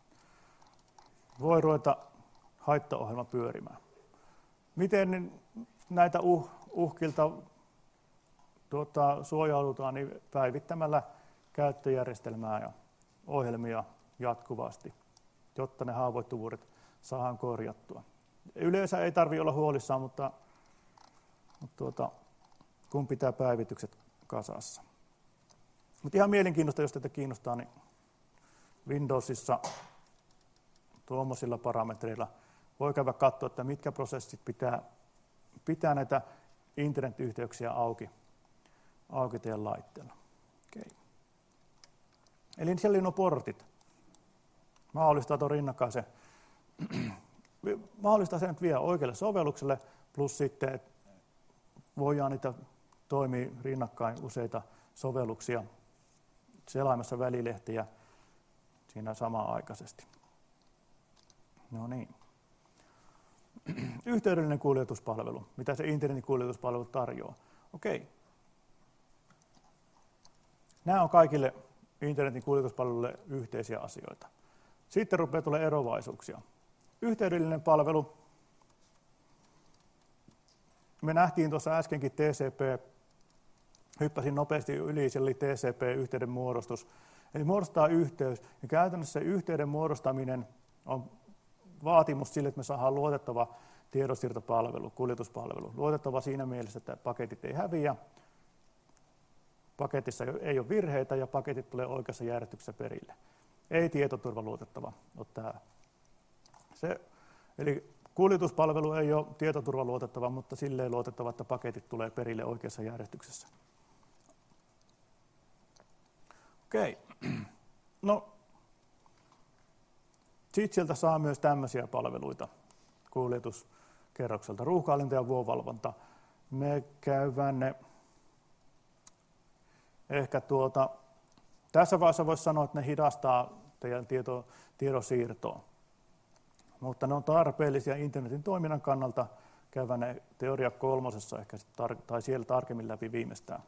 ruveta haittaohjelma pyörimään. Miten näitä uhkilta suojaudutaan, niin päivittämällä käyttöjärjestelmää ja ohjelmia jatkuvasti, jotta ne haavoittuvuudet saadaan korjattua. Yleensä ei tarvitse olla huolissaan, mutta kun pitää päivitykset kasassa. Mutta ihan mielenkiintoista, jos teitä kiinnostaa, niin Windowsissa tuommoisilla parametreilla voi käydä katsoa, että mitkä prosessit pitää näitä internetyhteyksiä auki teidän laitteella. Okay. Eli siellä on nuo portit. Mahdollistaa tuon rinnakkaisen. Mahdollistaa sen, että vie oikealle sovellukselle, plus sitten, että voidaan niitä toimia rinnakkain useita sovelluksia selaimessa välilehtiä siinä samanaikaisesti. No niin. Yhteydellinen kuljetuspalvelu, mitä se internetin kuljetuspalvelu tarjoaa. Okei. Nämä on kaikille internetin kuljetuspalveluille yhteisiä asioita. Sitten rupeaa tulemaan eroavaisuuksia. Yhteydellinen palvelu me nähtiin tuossa äskenkin TCP, hyppäsin nopeasti yli, se oli TCP-yhteyden muodostus. Eli muodostaa yhteys, ja käytännössä se yhteyden muodostaminen on vaatimus sille, että me saadaan luotettava tiedonsiirtopalvelu, kuljetuspalvelu. Luotettava siinä mielessä, että paketit ei häviä, paketissa ei ole virheitä ja paketit tulee oikeassa järjestyksessä perille. Ei tietoturva luotettava ole tämä. Eli kuljetuspalvelu ei ole tietoturva luotettava, mutta silleen luotettava, että paketit tulee perille oikeassa järjestyksessä. Okei. No, sitten sieltä saa myös tämmöisiä palveluita kuljetuskerrokselta. Ruuhkahallinta ja vuovalvonta. Me käydään ne ehkä tässä vaiheessa voisi sanoa, että ne hidastaa teidän tiedonsiirtoa. Mutta ne on tarpeellisia internetin toiminnan kannalta. Käydään ne teoria 3 ehkä tai siellä tarkemmin läpi viimeistään.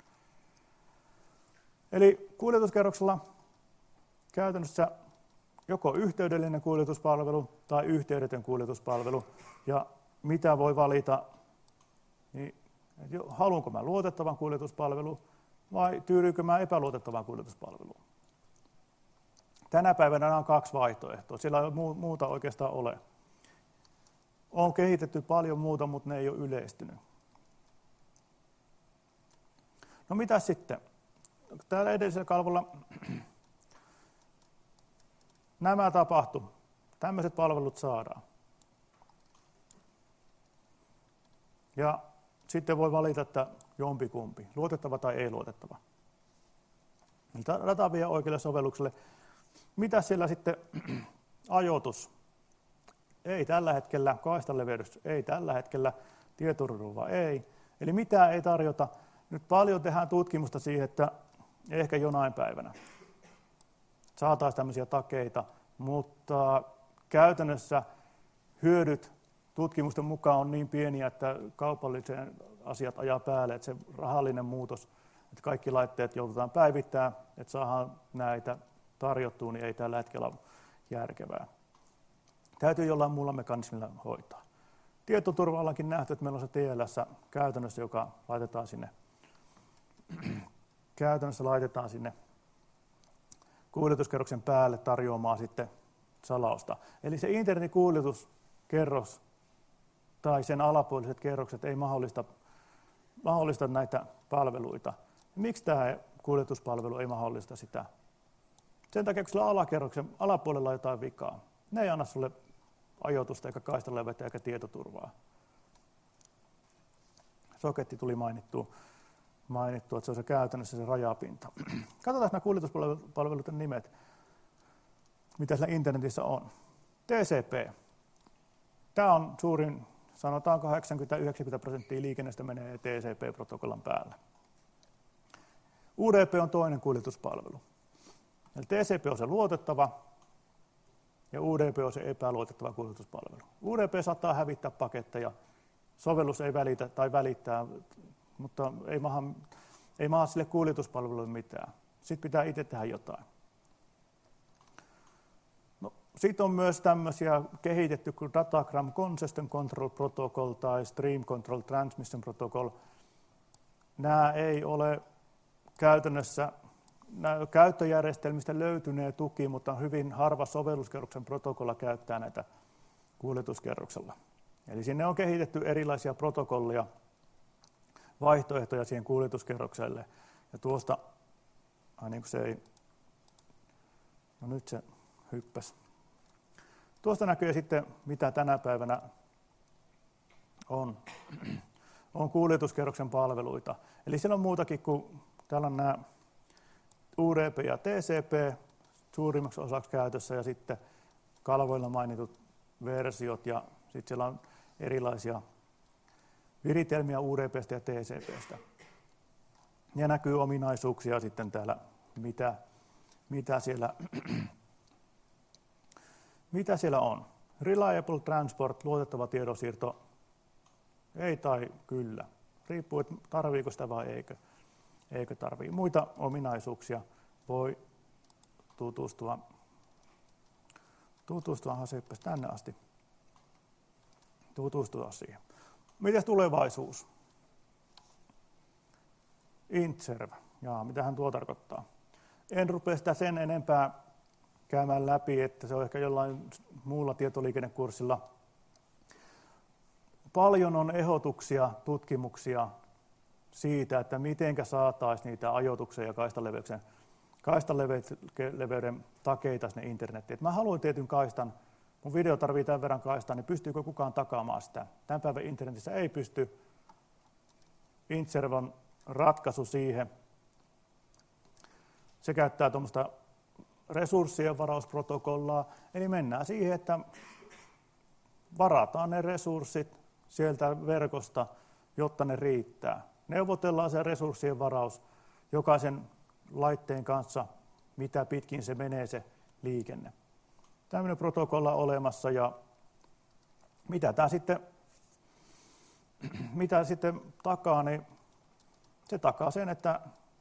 Eli kuljetuskerroksella käytännössä joko yhteydellinen kuljetuspalvelu tai yhteydetön kuljetuspalvelu. Ja mitä voi valita, niin haluanko mä luotettavan kuljetuspalvelun vai tyydyykö mä epäluotettavaan kuljetuspalveluun. Tänä päivänä on 2 vaihtoehtoa, siellä ei muuta oikeastaan ole. On kehitetty paljon muuta, mutta ne ei ole yleistynyt. No mitä sitten? Täällä edellisellä kalvolla nämä tapahtuu. Tämmöiset palvelut saadaan. Ja sitten voi valita, että jompikumpi, luotettava tai ei luotettava. Data vie oikealle sovellukselle. Mitä siellä sitten ajoitus? Ei tällä hetkellä, kaistaleveys ei tällä hetkellä, tietoturva ei. Eli mitä ei tarjota. Nyt paljon tehdään tutkimusta siihen, että ehkä jonain päivänä saataisiin tämmöisiä takeita, mutta käytännössä hyödyt tutkimusten mukaan on niin pieniä, että kaupallisen asiat ajaa päälle, että se rahallinen muutos, että kaikki laitteet joudutaan päivittämään, että saadaan näitä tarjottua, niin ei tällä hetkellä ole järkevää. Täytyy jollain muulla mekanismilla hoitaa. Tietoturvallakin nähty, että meillä on se TLS käytännössä, joka laitetaan sinne kuljetuskerroksen päälle tarjoamaan sitten salausta. Eli se internetin kuljetuskerros tai sen alapuoliset kerrokset ei mahdollista näitä palveluita. Miksi tämä kuljetuspalvelu ei mahdollista sitä? Sen takia, kun sillä alakerroksen alapuolella on jotain vikaa. Ne ei anna sulle ajoitusta eikä kaistalevetä eikä tietoturvaa. Soketti tuli mainittua, että se on se käytännössä se rajapinta. Katsotaan nämä kuljetuspalveluiden nimet, mitä siellä internetissä on. TCP. Tämä on suurin, sanotaan 80-90% liikennestä menee TCP-protokollan päällä. UDP on toinen kuljetuspalvelu. Eli TCP on se luotettava ja UDP on se epäluotettava kuljetuspalvelu. UDP saattaa hävittää paketteja, sovellus ei välitä tai välittää, mutta ei maha sille kuljetuspalvelulle mitään. Sitten pitää itse tehdä jotain. No, sitten on myös tämmöisiä kehitetty kuin Datagram Congestion Control Protocol tai Stream Control Transmission Protocol. Nämä ei ole käytännössä käyttöjärjestelmistä löytynee tuki, mutta hyvin harva sovelluskerroksen protokolla käyttää näitä kuljetuskerroksella. Eli sinne on kehitetty erilaisia protokollia, vaihtoehtoja siihen kuljetuskerrokselle. Ja tuosta, niin se ei, no nyt se hyppäsi. Tuosta näkyy sitten, mitä tänä päivänä on kuljetuskerroksen palveluita. Eli siellä on muutakin kuin, täällä on nämä UDP ja TCP suurimmaksi osaksi käytössä ja sitten kalvoilla mainitut versiot ja sitten siellä on erilaisia viritelmiä UDP:stä ja TCP:stä. Ja näkyy ominaisuuksia sitten täällä, mitä siellä on. Reliable transport, luotettava tiedonsiirto, ei tai kyllä. Riippuu, että tarviiko sitä vai eikö tarvitse. Muita ominaisuuksia voi tutustua tänne asti, tutustua siihen. Miten tulevaisuus? Intserv. Jaa, mitähän tuo tarkoittaa? En rupea sitä sen enempää käymään läpi, että se on ehkä jollain muulla tietoliikennekurssilla. Paljon on ehdotuksia, tutkimuksia siitä, että miten saataisiin niitä ajoituksen ja kaistaleveyden takeita sinne internettiin. Mä haluan tietyn kaistan, kun video tarvitsee tämän verran kaistaa, niin pystyykö kukaan takaamaan sitä? Tämän päivän internetissä ei pysty. Intserv on ratkaisu siihen. Se käyttää tuommoista resurssien varausprotokollaa, eli mennään siihen, että varataan ne resurssit sieltä verkosta, jotta ne riittää. Neuvotellaan se resurssien varaus jokaisen laitteen kanssa, mitä pitkin se menee se liikenne. Tämmöinen protokolla olemassa, ja mitä sitten takaa, niin se takaa sen, että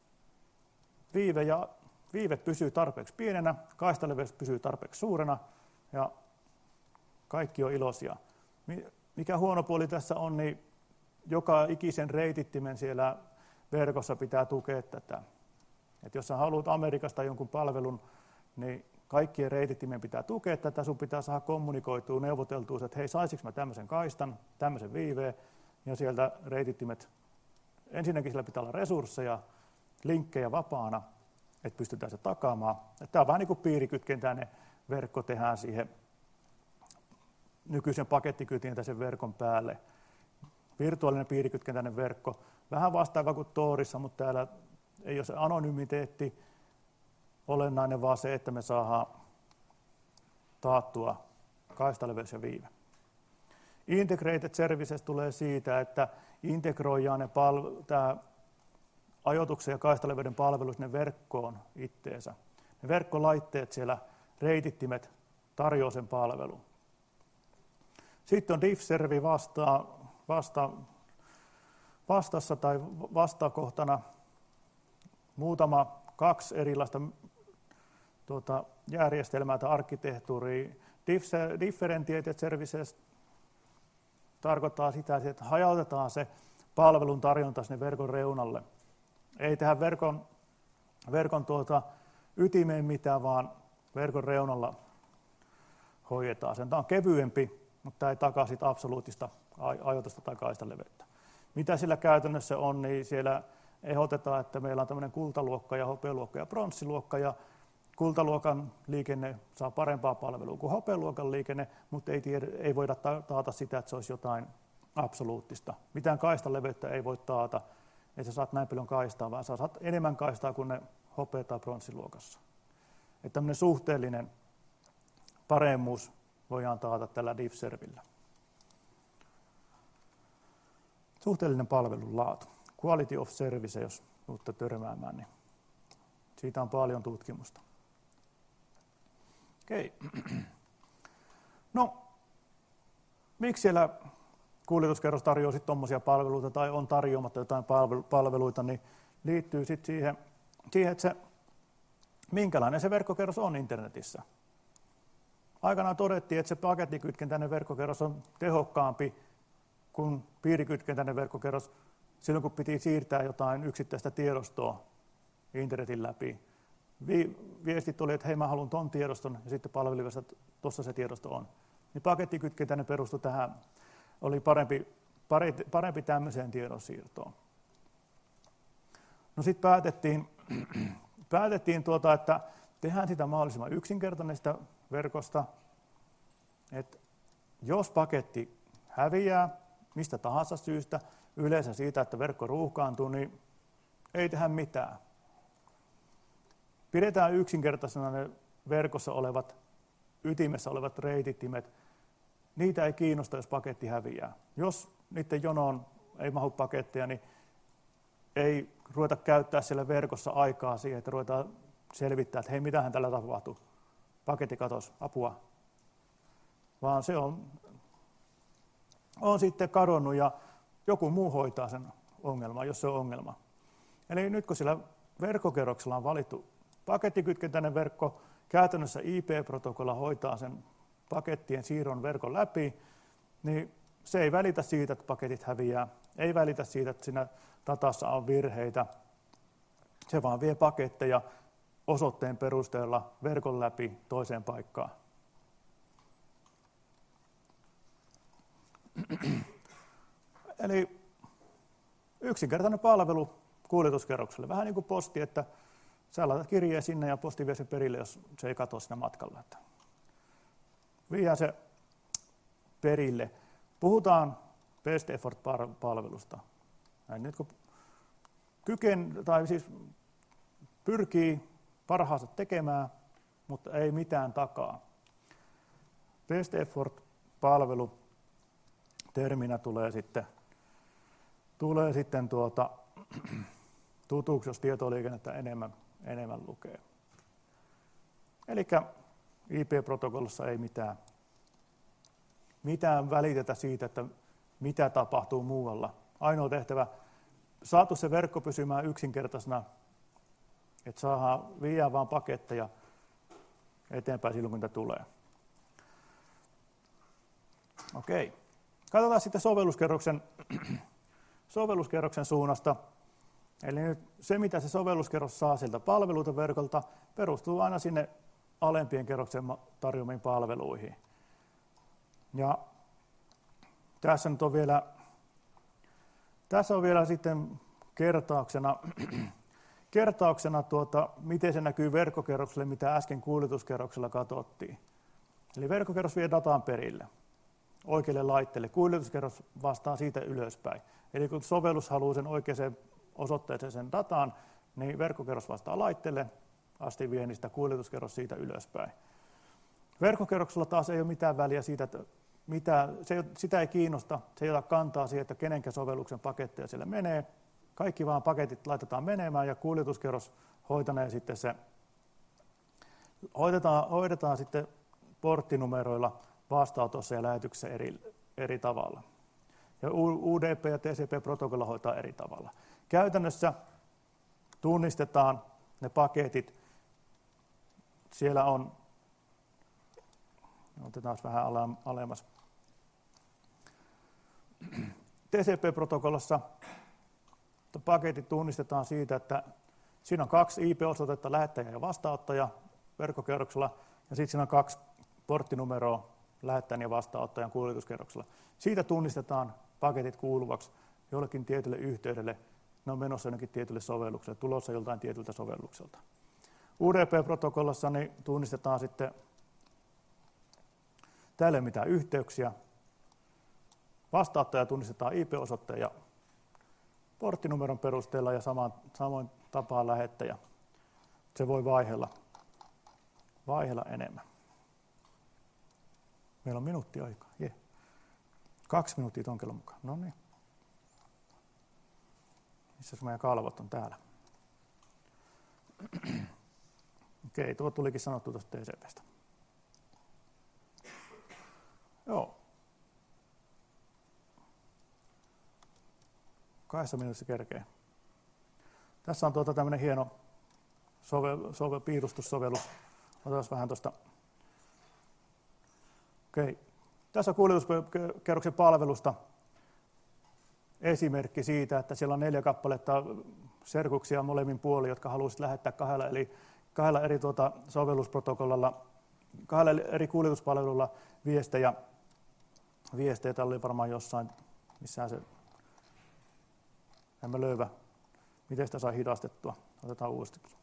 viive pysyy tarpeeksi pienenä, kaistaleveys pysyy tarpeeksi suurena ja kaikki on iloisia. Mikä huono puoli tässä on, niin joka ikisen reitittimen siellä verkossa pitää tukea tätä. Et jos sä haluat Amerikasta jonkun palvelun, niin kaikkien reitittimen pitää tukea tätä, sun pitää saada kommunikoitua, neuvoteltua, että hei, saisinko mä tämmöisen kaistan, tämmöisen viiveen, ja sieltä reitittimet, ensinnäkin sillä pitää olla resursseja, linkkejä vapaana, että pystytään se takaamaan. Tämä on vähän niin kuin piirikytkentäinen verkko tehdään siihen nykyisen pakettikytkentä sen verkon päälle. Virtuaalinen piirikytkentäinen verkko, vähän vastaava kuin Torissa, mutta täällä ei ole se anonymiteetti olennainen, vaan se, että me saadaan taattua kaistaleveys ja viive. Integrated Services tulee siitä, että integroidaan tämä ajoituksen ja kaistaleveyden palvelu sinne verkkoon itteensä. Ne verkkolaitteet siellä, reitittimet, tarjoaa sen palvelun. Sitten on DiffServi vastassa tai vastakohtana kaksi erilaista järjestelmää tai arkkitehtuuria. Differentiated Services tarkoittaa sitä, että hajautetaan se palvelun tarjonta sinne verkon reunalle. Ei tehdä verkon ytimeen mitään, vaan verkon reunalla hoidetaan sen. Tämä on kevyempi, mutta tämä ei takaa sitä absoluuttista ajoitusta tai kaistaleveyttä. Mitä sillä käytännössä on, niin siellä ehdotetaan, että meillä on tämmöinen kultaluokka ja hopealuokka ja pronssiluokka, ja kultaluokan liikenne saa parempaa palvelua kuin hopealuokan liikenne, mutta ei voida taata sitä, että se olisi jotain absoluuttista. Mitään kaistaleveyttä ei voi taata, että sä saat näin paljon kaistaa, vaan sä saat enemmän kaistaa kuin ne hopea- tai pronssiluokassa. Että tämmöinen suhteellinen paremmuus voidaan taata tällä DiffServillä. Suhteellinen palvelun laatu. Quality of service, jos tuutte törmäämään, niin siitä on paljon tutkimusta. Okei. No, miksi siellä kuljetuskerros tarjoaa sitten tuommoisia palveluita tai on tarjoamatta jotain palveluita, niin liittyy sitten siihen, että se, minkälainen se verkkokerros on internetissä. Aikanaan todettiin, että se pakettikytkentäinen verkkokerros on tehokkaampi kuin piirikytkentäinen verkkokerros silloin, kun piti siirtää jotain yksittäistä tiedostoa internetin läpi. Viestit oli, että hei, mä haluan ton tiedoston, ja sitten palvelivasta, että tuossa se tiedosto on. Niin pakettikytkentäinen perustui tähän, oli parempi tämmöiseen tiedonsiirtoon. No sitten päätettiin että tehdään sitä mahdollisimman yksinkertainen sitä verkosta, että jos paketti häviää mistä tahansa syystä, yleensä siitä, että verkko ruuhkaantuu, niin ei tehdä mitään. Pidetään yksinkertaisena ne verkossa olevat, ytimessä olevat reitittimet. Niitä ei kiinnosta, jos paketti häviää. Jos niiden jonoon ei mahdu paketteja, niin ei ruveta käyttää siellä verkossa aikaa siihen, että ruvetaan selvittää, että hei, mitähän tällä tapahtuu. Paketti katosi, apua. Vaan se on sitten kadonnut ja joku muu hoitaa sen ongelman, jos se on ongelma. Eli nyt kun sillä verkkokerroksella on valittu pakettikytkentäinen verkko, käytännössä IP-protokolla hoitaa sen pakettien siirron verkon läpi, niin se ei välitä siitä, että paketit häviää, ei välitä siitä, että siinä datassa on virheitä. Se vaan vie paketteja osoitteen perusteella verkon läpi toiseen paikkaan. Eli yksinkertainen palvelu kuljetuskerrokselle. Vähän niin kuin posti, että sä laitat kirjeen sinne ja posti vie sen perille, jos se ei katoa siinä matkalla. Viedään se perille. Puhutaan best effort-palvelusta. Nyt kun pyrkii parhaansa tekemään, mutta ei mitään takaa. Best effort-palvelu terminä tulee sitten tutuksi, jos tietoliikennettä enemmän lukee. Eli IP-protokollassa ei mitään välitetä siitä, että mitä tapahtuu muualla. Ainoa tehtävä, saatu se verkko pysymään yksinkertaisena, että viedään vaan paketteja eteenpäin silloin, kun niitä tulee. Okei. Katsotaan sitten sovelluskerroksen suunnasta. Eli nyt se, mitä se sovelluskerros saa sieltä palveluverkolta, perustuu aina sinne alempien kerroksen tarjoamiin palveluihin. Ja tässä on vielä sitten kertauksena miten se näkyy verkkokerrokselle, mitä äsken kuljetuskerroksella katsottiin. Eli verkkokerros vie datan perille oikealle laitteelle. Kuljetuskerros vastaa siitä ylöspäin. Eli kun sovellus haluaa sen oikeaan osoitteeseen sen datan, niin verkkokerros vastaa laitteelle asti vie niistä kuljetuskerros siitä ylöspäin. Verkkokerroksella taas ei ole mitään väliä siitä, että sitä ei kiinnosta, se ei ota kantaa siihen, että kenenkä sovelluksen paketteja siellä menee. Kaikki vaan paketit laitetaan menemään ja kuljetuskerros hoitanee sitten hoidetaan sitten porttinumeroilla vastaanotossa ja lähetyksessä eri tavalla. Ja UDP ja TCP-protokolla hoitaa eri tavalla. Käytännössä tunnistetaan ne paketit. Siellä on, otetaan vähän alemmas. TCP-protokollassa paketit tunnistetaan siitä, että siinä on 2 IP-osoitetta, lähettäjä ja vastaanottaja verkkokerroksella, ja sitten siinä on 2 porttinumeroa lähettäjän ja vastaanottajan kuljetuskerroksella. Siitä tunnistetaan paketit kuuluvaksi jollekin tietylle yhteydelle, ne on menossa jonnekin tietylle sovellukselle, tulossa joltain tietyltä sovellukselta. UDP-protokollassa niin tunnistetaan sitten, täällä ei ole mitään yhteyksiä, vastaanottaja tunnistetaan IP-osoitteen ja porttinumeron perusteella ja samoin tapaan lähettäjä. Se voi vaihella enemmän. Meillä on minuutti aikaa. 2 minuuttia ton kellon mukaan. No niin. Missäs meidän kalvot on täällä? Okei, tuo tulikin sanottu tuosta TCP:stä. Joo. 2 minuutissa kerkee. Tässä on tämmöinen hieno piirustussovellus. Otetaan vähän tuosta. Okei. Tässä on kuljetuskerroksen palvelusta esimerkki siitä, että siellä on 4 kappaletta serkuksia molemmin puolin, jotka haluaisit lähettää 2 eri sovellusprotokollalla, 2 eri kuljetuspalvelulla viestejä. Täällä oli varmaan jossain, missään se, en mä löyvä, miten sitä saa hidastettua. Otetaan uudestaan.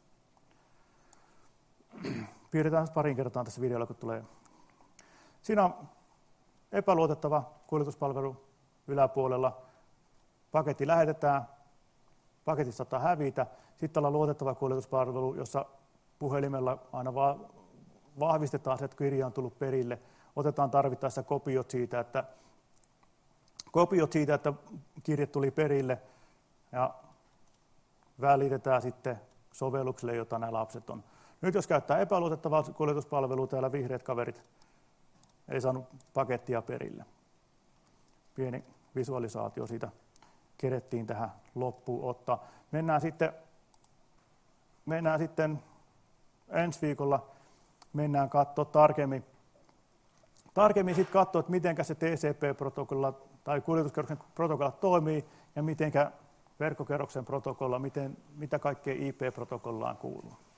Piirretään parin kertaan tässä videolla, kun tulee. Siinä on epäluotettava kuljetuspalvelu yläpuolella. Paketti lähetetään, paketit saattaa hävitä. Sitten on luotettava kuljetuspalvelu, jossa puhelimella aina vahvistetaan se, että kirja on tullut perille. Otetaan tarvittaessa kopiot siitä, että kirje tuli perille ja välitetään sitten sovellukselle, jota nämä lapset on. Nyt jos käyttää epäluotettavaa kuljetuspalvelua, täällä vihreät kaverit ei saanut pakettia perille. Pieni visualisaatio siitä kerettiin tähän loppuun ottaa. Mennään sitten ensi viikolla katsoa tarkemmin sitten katsoa, että miten se TCP-protokolla tai kuljetuskerroksen protokolla toimii ja mitenkä verkkokerroksen protokolla, mitä kaikkea IP-protokollaan kuuluu.